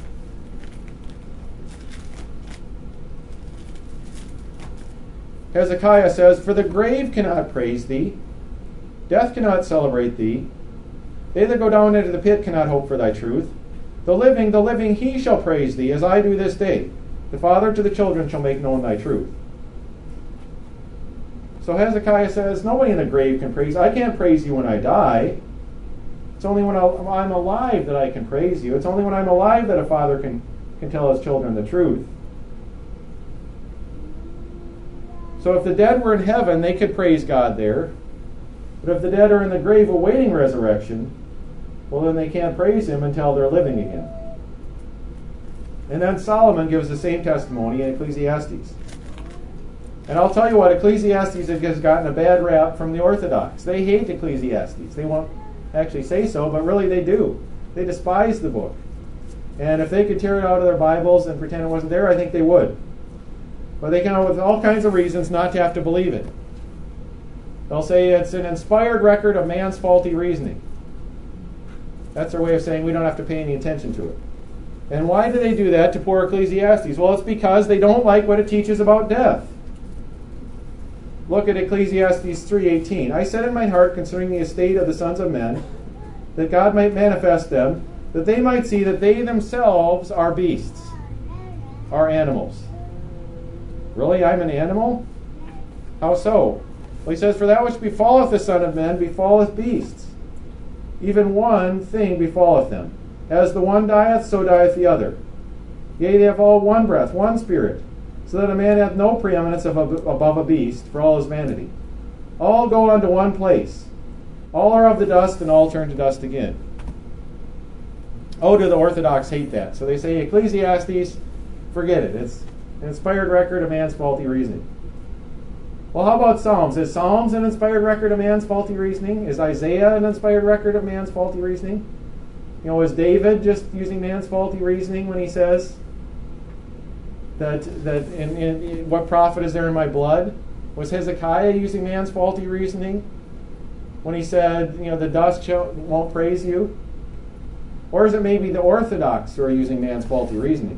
Hezekiah says, For the grave cannot praise thee, death cannot celebrate thee. They that go down into the pit cannot hope for thy truth. The living, the living, he shall praise thee, as I do this day. The father to the children shall make known thy truth. So Hezekiah says, nobody in the grave can praise. I can't praise you when I die. It's only when I'm alive that I can praise you. It's only when I'm alive that a father can, can tell his children the truth. So if the dead were in heaven, they could praise God there. But if the dead are in the grave awaiting resurrection, well, then they can't praise him until they're living again. And then Solomon gives the same testimony in Ecclesiastes. And I'll tell you what, Ecclesiastes has gotten a bad rap from the Orthodox. They hate Ecclesiastes. They won't actually say so, but really they do. They despise the book. And if they could tear it out of their Bibles and pretend it wasn't there, I think they would. But they come up with all kinds of reasons not to have to believe it. They'll say it's an inspired record of man's faulty reasoning. That's their way of saying we don't have to pay any attention to it. And why do they do that to poor Ecclesiastes? Well, it's because they don't like what it teaches about death. Look at Ecclesiastes three eighteen. I said in my heart concerning the estate of the sons of men, that God might manifest them, that they might see that they themselves are beasts, are animals. Really, I'm an animal? How so? Well, he says, For that which befalleth the Son of Men befalleth beasts. Even one thing befalleth them. As the one dieth, so dieth the other. Yea, they have all one breath, one spirit, so that a man hath no preeminence of a, above a beast for all his vanity. All go unto one place. All are of the dust, and all turn to dust again. Oh, do the Orthodox hate that. So they say, Ecclesiastes, forget it. It's an inspired record of man's faulty reasoning. Well, how about Psalms? Is Psalms an inspired record of man's faulty reasoning? Is Isaiah an inspired record of man's faulty reasoning? You know, is David just using man's faulty reasoning when he says that that in, in what profit is there in my blood? Was Hezekiah using man's faulty reasoning when he said, you know, the dust shall, won't praise you? Or is it maybe the Orthodox who are using man's faulty reasoning?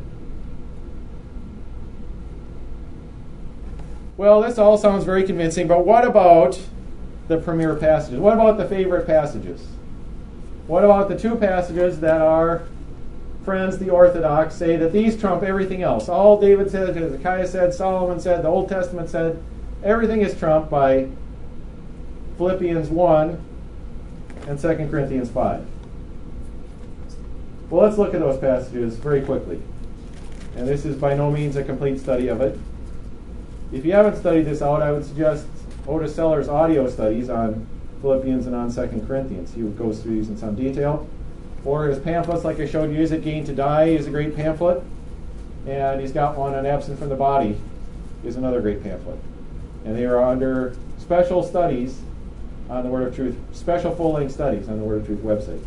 Well, this all sounds very convincing, but what about the premier passages? What about the favorite passages? What about the two passages that our friends, the Orthodox, say that these trump everything else? All David said, Hezekiah said, Solomon said, the Old Testament said, everything is trumped by Philippians one and Second Corinthians five. Well, let's look at those passages very quickly. And this is by no means a complete study of it. If you haven't studied this out, I would suggest Otis Seller's audio studies on Philippians and on Second Corinthians. He goes through these in some detail. Or his pamphlets, like I showed you, Is It Gain to Die? Is a great pamphlet. And he's got one on Absent from the Body, is another great pamphlet. And they are under special studies on the Word of Truth, special full-length studies on the Word of Truth website.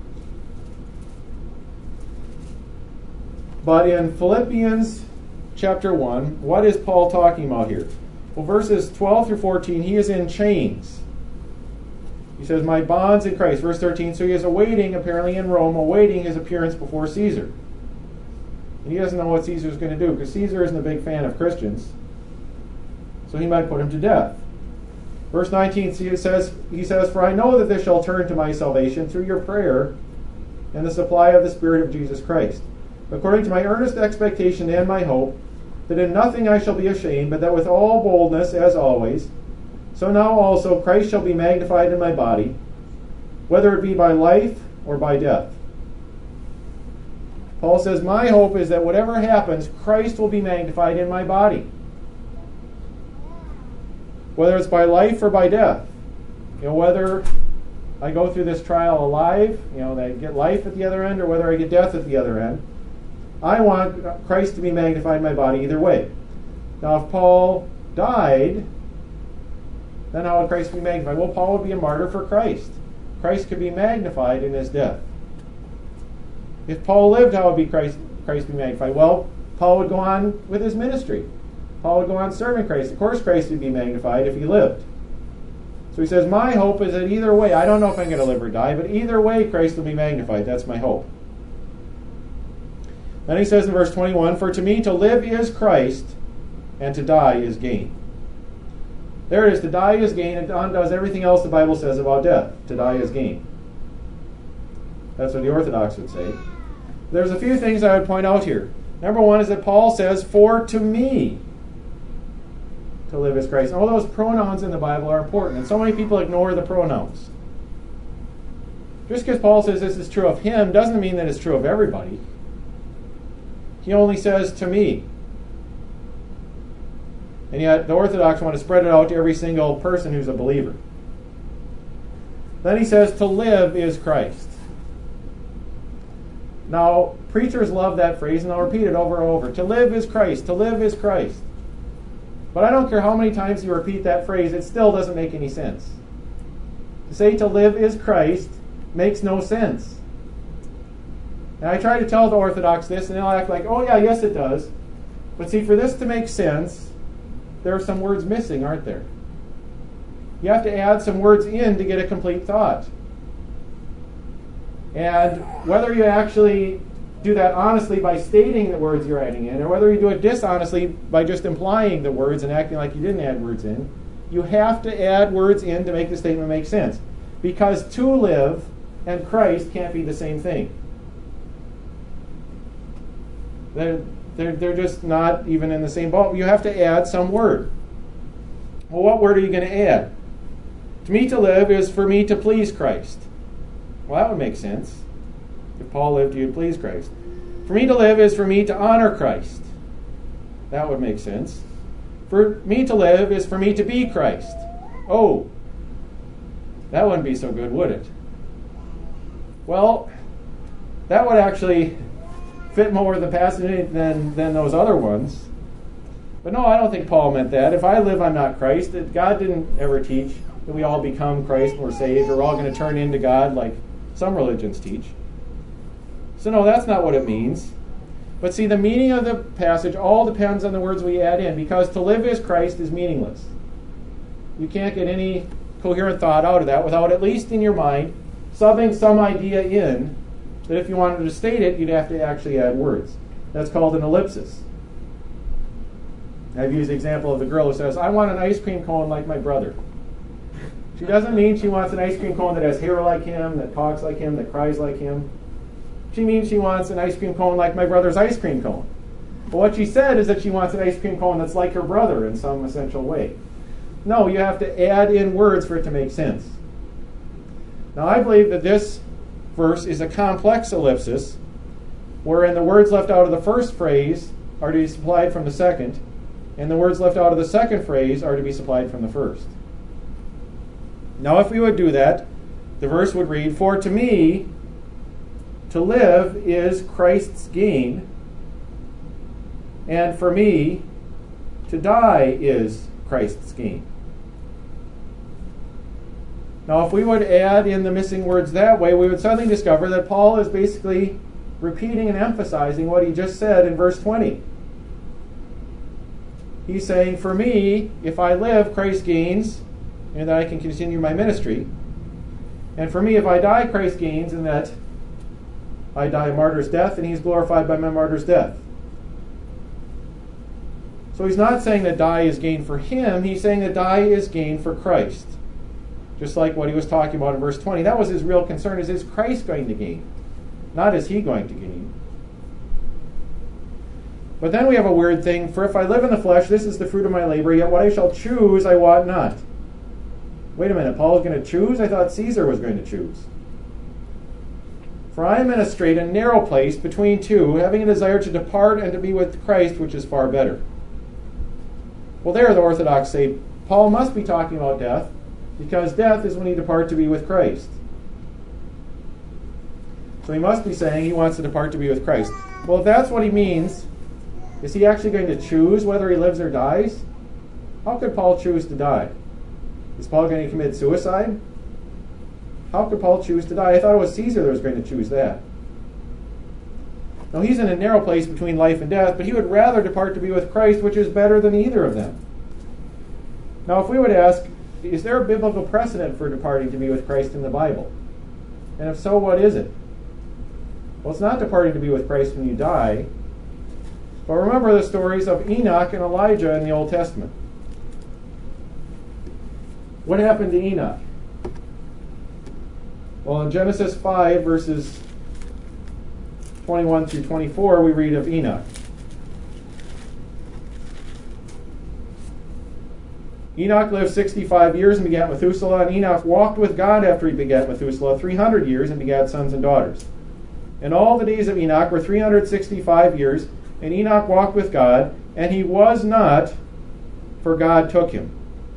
But in Philippians chapter one, what is Paul talking about here? Well, verses twelve through fourteen, he is in chains. He says, my bonds in Christ. Verse thirteen, so he is awaiting, apparently in Rome, awaiting his appearance before Caesar. And he doesn't know what Caesar is going to do, because Caesar isn't a big fan of Christians. So he might put him to death. Verse nineteen, he says, he says, for I know that this shall turn to my salvation through your prayer and the supply of the Spirit of Jesus Christ, according to my earnest expectation and my hope, that in nothing I shall be ashamed, but that with all boldness, as always, so now also Christ shall be magnified in my body, whether it be by life or by death. Paul says, my hope is that whatever happens, Christ will be magnified in my body. Whether it's by life or by death. You know, whether I go through this trial alive, you know, that I get life at the other end, or whether I get death at the other end. I want Christ to be magnified in my body either way. Now, if Paul died, then how would Christ be magnified? Well, Paul would be a martyr for Christ. Christ could be magnified in his death. If Paul lived, how would be Christ, Christ be magnified? Well, Paul would go on with his ministry. Paul would go on serving Christ. Of course, Christ would be magnified if he lived. So he says, my hope is that either way, I don't know if I'm going to live or die, but either way, Christ will be magnified. That's my hope. Then he says in verse twenty-one, for to me to live is Christ, and to die is gain. There it is, to die is gain. It undoes everything else the Bible says about death. To die is gain. That's what the Orthodox would say. There's a few things I would point out here. Number one is that Paul says, for to me to live is Christ. All those pronouns in the Bible are important, and so many people ignore the pronouns. Just because Paul says this is true of him doesn't mean that it's true of everybody. He only says to me. And yet the Orthodox want to spread it out to every single person who's a believer. Then he says to live is Christ. Now, preachers love that phrase, and I'll repeat it over and over. To live is Christ. To live is Christ. But I don't care how many times you repeat that phrase, it still doesn't make any sense. To say to live is Christ makes no sense. And I try to tell the Orthodox this, and they'll act like, oh yeah, yes it does. But see, for this to make sense, there are some words missing, aren't there? You have to add some words in to get a complete thought. And whether you actually do that honestly by stating the words you're adding in, or whether you do it dishonestly by just implying the words and acting like you didn't add words in, you have to add words in to make the statement make sense. Because to live and Christ can't be the same thing. They're, they're, they're just not even in the same boat. You have to add some word. Well, what word are you going to add? To me to live is for me to please Christ. Well, that would make sense. If Paul lived, he would please Christ. For me to live is for me to honor Christ. That would make sense. For me to live is for me to be Christ. Oh, that wouldn't be so good, would it? Well, that would actually fit more with the passage than, than those other ones. But no, I don't think Paul meant that. If I live, I'm not Christ. God didn't ever teach that we all become Christ and we're saved, or we're all going to turn into God like some religions teach. So no, that's not what it means. But see, the meaning of the passage all depends on the words we add in, because to live as Christ is meaningless. You can't get any coherent thought out of that without, at least in your mind, subbing some idea in that if you wanted to state it, you'd have to actually add words. That's called an ellipsis. I've used the example of the girl who says, I want an ice cream cone like my brother. She doesn't mean she wants an ice cream cone that has hair like him, that talks like him, that cries like him. She means she wants an ice cream cone like my brother's ice cream cone. But what she said is that she wants an ice cream cone that's like her brother in some essential way. No, you have to add in words for it to make sense. Now, I believe that this verse is a complex ellipsis, wherein the words left out of the first phrase are to be supplied from the second, and the words left out of the second phrase are to be supplied from the first. Now, if we would do that, the verse would read, for to me, to live is Christ's gain, and for me, to die is Christ's gain. Now, if we would add in the missing words that way, we would suddenly discover that Paul is basically repeating and emphasizing what he just said in verse twenty. He's saying, for me, if I live, Christ gains, and that I can continue my ministry. And for me, if I die, Christ gains, and that I die a martyr's death, and he's glorified by my martyr's death. So he's not saying that die is gain for him. He's saying that die is gain for Christ. Just like what he was talking about in verse twenty. That was his real concern, is, is Christ going to gain? Not is he going to gain? But then we have a weird thing. For if I live in the flesh, this is the fruit of my labor, yet what I shall choose I wot not. Wait a minute, Paul's going to choose? I thought Caesar was going to choose. For I am in a strait and narrow place between two, having a desire to depart and to be with Christ, which is far better. Well, there the Orthodox say Paul must be talking about death, because death is when he departs to be with Christ. So he must be saying he wants to depart to be with Christ. Well, if that's what he means, is he actually going to choose whether he lives or dies? How could Paul choose to die? Is Paul going to commit suicide? How could Paul choose to die? I thought it was Caesar that was going to choose that. Now, he's in a narrow place between life and death, but he would rather depart to be with Christ, which is better than either of them. Now, if we would ask, is there a biblical precedent for departing to be with Christ in the Bible? And if so, what is it? Well, it's not departing to be with Christ when you die, but remember the stories of Enoch and Elijah in the Old Testament. What happened to Enoch? Well, in Genesis five, verses twenty-one through twenty-four, we read of Enoch. Enoch lived sixty-five years and begat Methuselah, and Enoch walked with God after he begat Methuselah three hundred years and begat sons and daughters. And all the days of Enoch were three hundred sixty-five years, and Enoch walked with God, and he was not, for God took him.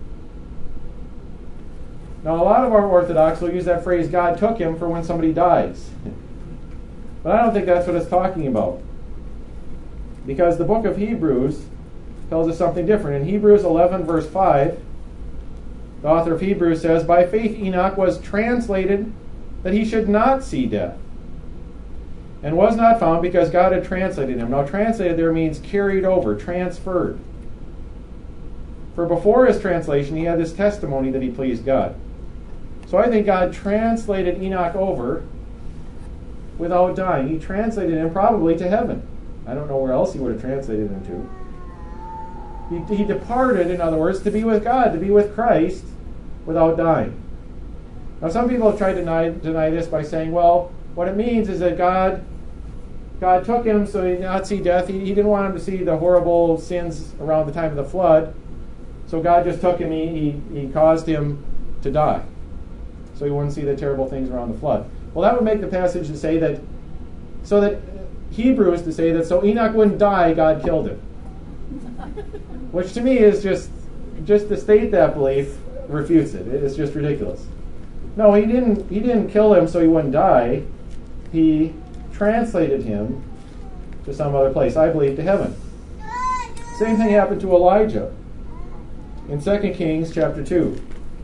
Now, a lot of our Orthodox will use that phrase, God took him, for when somebody dies. But I don't think that's what it's talking about. Because the book of Hebrews tells us something different. In Hebrews eleven, verse five, the author of Hebrews says, by faith Enoch was translated that he should not see death, and was not found because God had translated him. Now, translated there means carried over, transferred. For before his translation, he had this testimony that he pleased God. So I think God translated Enoch over without dying. He translated him probably to heaven. I don't know where else he would have translated him to. He, he departed, in other words, to be with God, to be with Christ without dying. Now, some people have tried to deny, deny this by saying, well, what it means is that God God took him so he did not see death. He, he didn't want him to see the horrible sins around the time of the flood. So God just took him, he, he, he caused him to die, so he wouldn't see the terrible things around the flood. Well, that would make the passage to say that, so that Hebrews to say that so Enoch wouldn't die, God killed him. Which to me is just, just to state that belief refutes it. It's just ridiculous. No, he didn't, he didn't kill him so he wouldn't die. He translated him to some other place, I believe to heaven. Same thing happened to Elijah in Second Kings chapter two.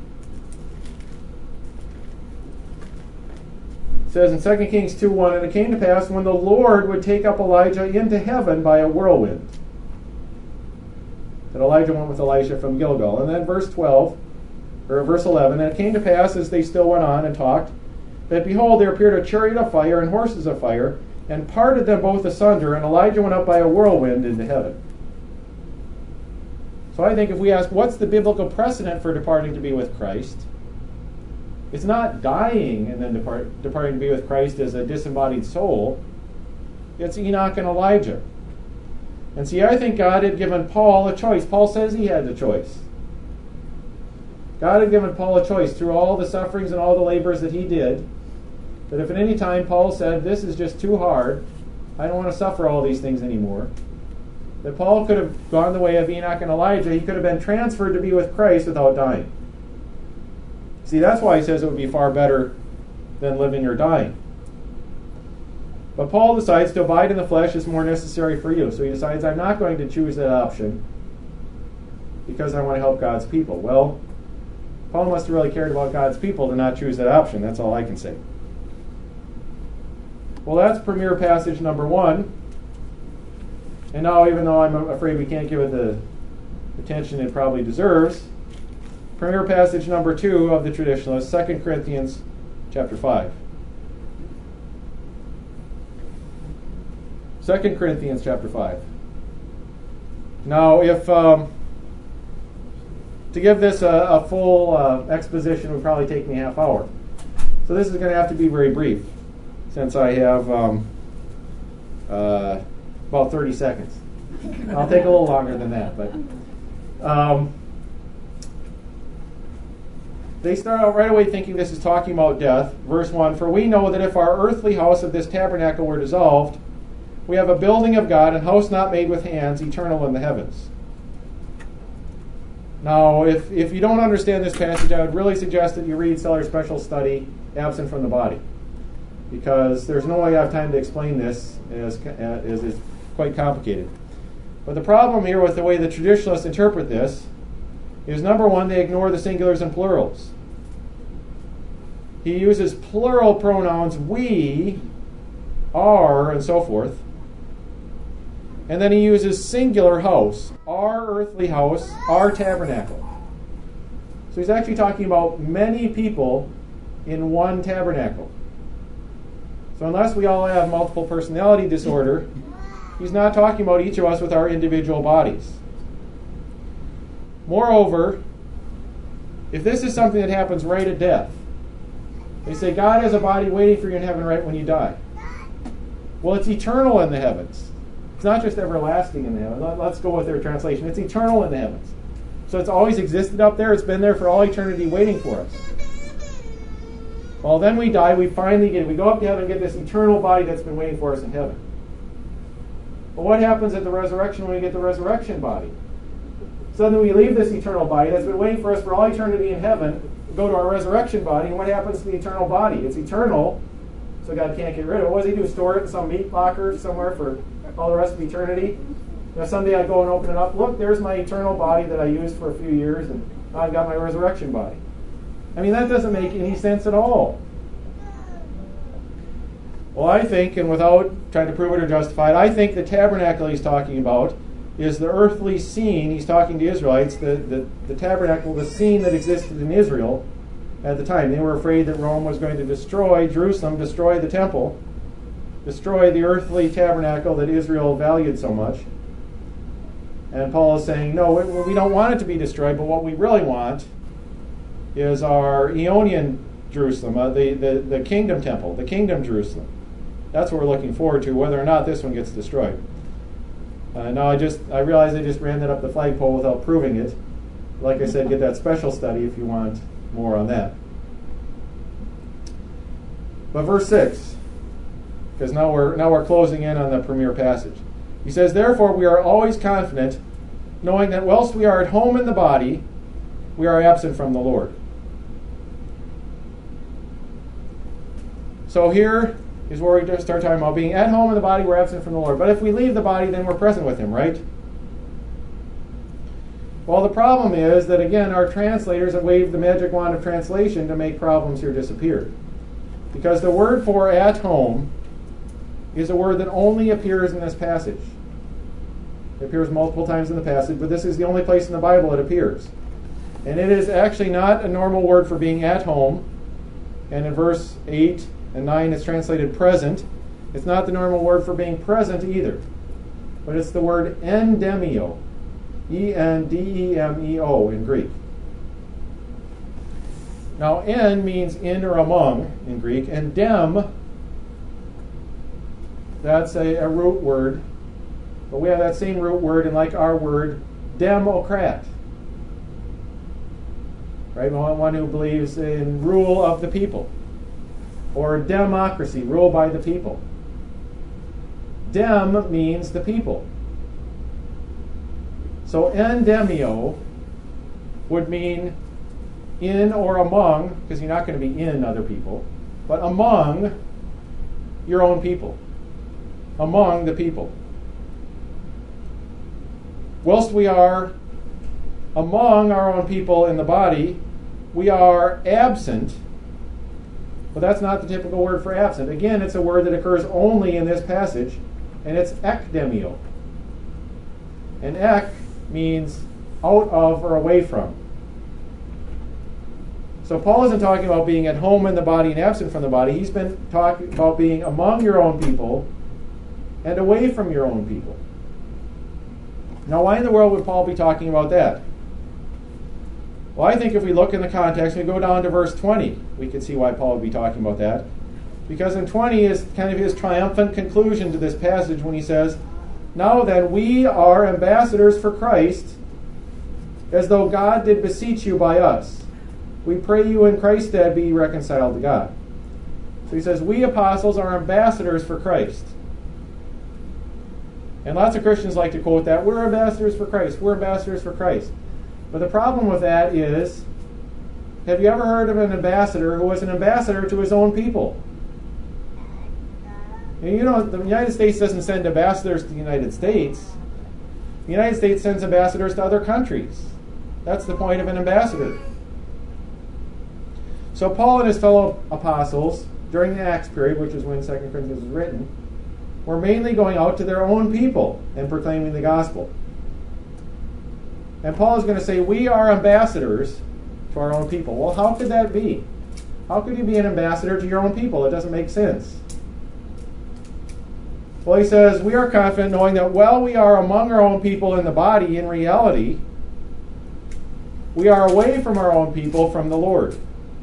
It says in Second Kings two one, and it came to pass when the Lord would take up Elijah into heaven by a whirlwind, that Elijah went with Elisha from Gilgal. And then verse twelve, or verse eleven, and it came to pass as they still went on and talked, that behold, there appeared a chariot of fire and horses of fire, and parted them both asunder, and Elijah went up by a whirlwind into heaven. So I think if we ask, what's the biblical precedent for departing to be with Christ? It's not dying and then depart, departing to be with Christ as a disembodied soul. It's Enoch and Elijah. And see, I think God had given Paul a choice. Paul says he had the choice. God had given Paul a choice through all the sufferings and all the labors that he did, that if at any time Paul said, this is just too hard, I don't want to suffer all these things anymore, that Paul could have gone the way of Enoch and Elijah. He could have been transferred to be with Christ without dying. See, that's why he says it would be far better than living or dying. But Paul decides to abide in the flesh is more necessary for you. So he decides, I'm not going to choose that option because I want to help God's people. Well, Paul must have really cared about God's people to not choose that option. That's all I can say. Well, that's premier passage number one. And now, even though I'm afraid we can't give it the attention it probably deserves, premier passage number two of the traditionalists, Second Corinthians chapter five. Second Corinthians chapter five. Now, if um, to give this a, a full uh, exposition would probably take me a half hour. So this is going to have to be very brief, since I have um, uh, about thirty seconds. I'll take a little longer than that, but um, they start out right away thinking this is talking about death. Verse one, for we know that if our earthly house of this tabernacle were dissolved, we have a building of God, a house not made with hands, eternal in the heavens. Now, if, if you don't understand this passage, I would really suggest that you read Seller's Special Study, Absent from the Body. because there's no way I have time to explain this, as, as it's quite complicated. But the problem here with the way the traditionalists interpret this is, number one, they ignore the singulars and plurals. He uses plural pronouns, we, our, and so forth. And then he uses singular house, our earthly house, our tabernacle. So he's actually talking about many people in one tabernacle. So unless we all have multiple personality disorder, he's not talking about each of us with our individual bodies. Moreover, if this is something that happens right at death, they say God has a body waiting for you in heaven right when you die. Well, it's eternal in the heavens. It's not just everlasting in the heavens. Let's go with their translation. It's eternal in the heavens. So it's always existed up there. It's been there for all eternity waiting for us. Well, then we die. We finally get it. We go up to heaven and get this eternal body that's been waiting for us in heaven. But what happens at the resurrection when we get the resurrection body? Suddenly we leave this eternal body that's been waiting for us for all eternity in heaven, go to our resurrection body, and what happens to the eternal body? It's eternal, so God can't get rid of it. What does he do? Store it in some meat locker somewhere for all the rest of eternity? You know, someday I go and open it up. Look, there's my eternal body that I used for a few years, and now I've got my resurrection body. I mean, that doesn't make any sense at all. Well, I think, and without trying to prove it or justify it, I think the tabernacle he's talking about is the earthly scene. He's talking to Israelites, the, the, the tabernacle, the scene that existed in Israel at the time. They were afraid that Rome was going to destroy Jerusalem, destroy the temple, destroy the earthly tabernacle that Israel valued so much. And Paul is saying, no, we don't want it to be destroyed, but what we really want is our Aeonian Jerusalem, uh, the, the, the kingdom temple, the kingdom Jerusalem. That's what we're looking forward to, whether or not this one gets destroyed. Uh, now I just I realize I just ran that up the flagpole without proving it. Like I said, get that special study if you want more on that. But verse six, because now we're now we're closing in on the premier passage. He says, therefore we are always confident, knowing that whilst we are at home in the body, we are absent from the Lord. So here is where we start talking about being at home in the body, we're absent from the Lord. But if we leave the body, then we're present with him, right? Well, the problem is that, again, our translators have waved the magic wand of translation to make problems here disappear. Because the word for at home is a word that only appears in this passage. It appears multiple times in the passage, but this is the only place in the Bible it appears. And it is actually not a normal word for being at home. And in verse eight and nine it's translated present. It's not the normal word for being present either. But it's the word endemio. E N D E M E O in Greek. Now, en means in or among in Greek, and dem, that's a, a root word. But we have that same root word in, like our word, democrat. Right? One who believes in rule of the people. Or democracy, rule by the people. Dem means the people. So endemio would mean in or among, because you're not going to be in other people, but among your own people. Among the people. Whilst we are among our own people in the body, we are absent. But that's not the typical word for absent. Again, it's a word that occurs only in this passage, and it's ekdemio. And ek means out of or away from. So Paul isn't talking about being at home in the body and absent from the body. He's been talking about being among your own people and away from your own people. Now, why in the world would Paul be talking about that? Well, I think if we look in the context, we go down to verse twenty, we can see why Paul would be talking about that. Because in twenty is kind of his triumphant conclusion to this passage when he says, now then, we are ambassadors for Christ, as though God did beseech you by us. We pray you in Christ's stead be reconciled to God. So he says, we apostles are ambassadors for Christ. And lots of Christians like to quote that. We're ambassadors for Christ. We're ambassadors for Christ. But the problem with that is, have you ever heard of an ambassador who was an ambassador to his own people? And you know, the United States doesn't send ambassadors to the United States. The United States sends ambassadors to other countries. That's the point of an ambassador. So Paul and his fellow apostles, during the Acts period, which is when Second Corinthians was written, were mainly going out to their own people and proclaiming the gospel. And Paul is going to say, we are ambassadors to our own people. Well, how could that be? How could you be an ambassador to your own people? It doesn't make sense. Well, he says, we are confident knowing that while we are among our own people in the body, in reality, we are away from our own people from the Lord.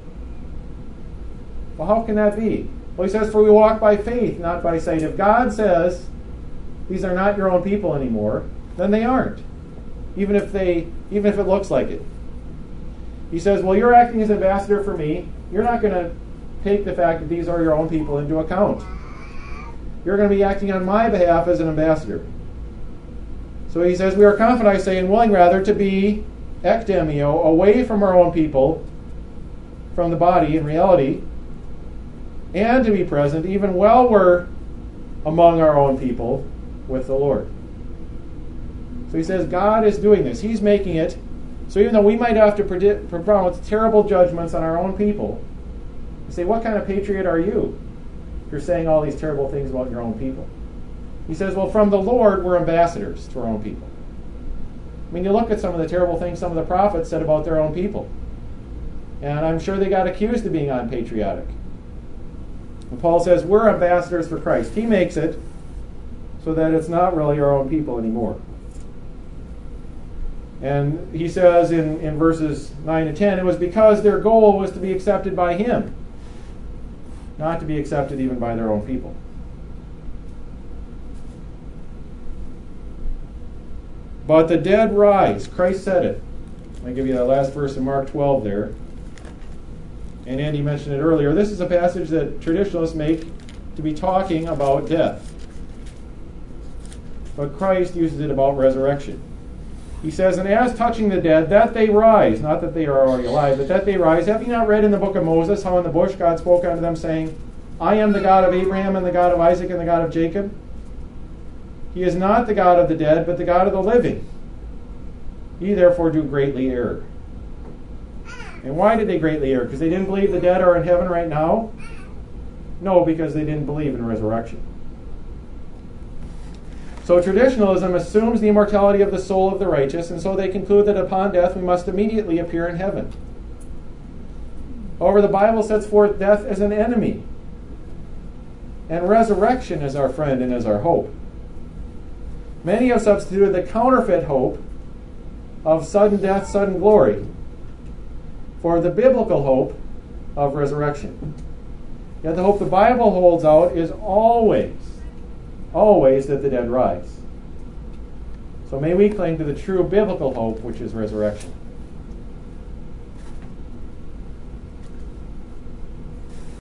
Well, how can that be? Well, he says, for we walk by faith, not by sight. If God says these are not your own people anymore, then they aren't. Even if they, even if it looks like it. He says, well, you're acting as ambassador for me. You're not going to take the fact that these are your own people into account. You're going to be acting on my behalf as an ambassador. So he says, we are confident, I say, and willing rather to be ekdemio, away from our own people, from the body in reality, and to be present even while we're among our own people with the Lord. So he says God is doing this. He's making it. So even though we might have to predict, pronounce terrible judgments on our own people, you say, what kind of patriot are you if you're saying all these terrible things about your own people? He says, well, from the Lord, we're ambassadors to our own people. I mean, you look at some of the terrible things some of the prophets said about their own people. And I'm sure they got accused of being unpatriotic. And Paul says, we're ambassadors for Christ. He makes it so that it's not really our own people anymore. And he says in, in verses nine to ten, it was because their goal was to be accepted by him, not to be accepted even by their own people. But the dead rise. Christ said it. I'll give you that last verse in Mark twelve there. And Andy mentioned it earlier. This is a passage that traditionalists make to be talking about death. But Christ uses it about resurrection. He says, and as touching the dead, that they rise, not that they are already alive, but that they rise. Have you not read in the book of Moses how in the bush God spoke unto them, saying, I am the God of Abraham and the God of Isaac and the God of Jacob? He is not the God of the dead, but the God of the living. Ye therefore do greatly err. And why did they greatly err? Because they didn't believe the dead are in heaven right now? No, because they didn't believe in resurrection. So traditionalism assumes the immortality of the soul of the righteous, and so they conclude that upon death we must immediately appear in heaven. However, the Bible sets forth death as an enemy, and resurrection as our friend and as our hope. Many have substituted the counterfeit hope of sudden death, sudden glory, for the biblical hope of resurrection. Yet the hope the Bible holds out is always, always that the dead rise. So may we cling to the true biblical hope, which is resurrection.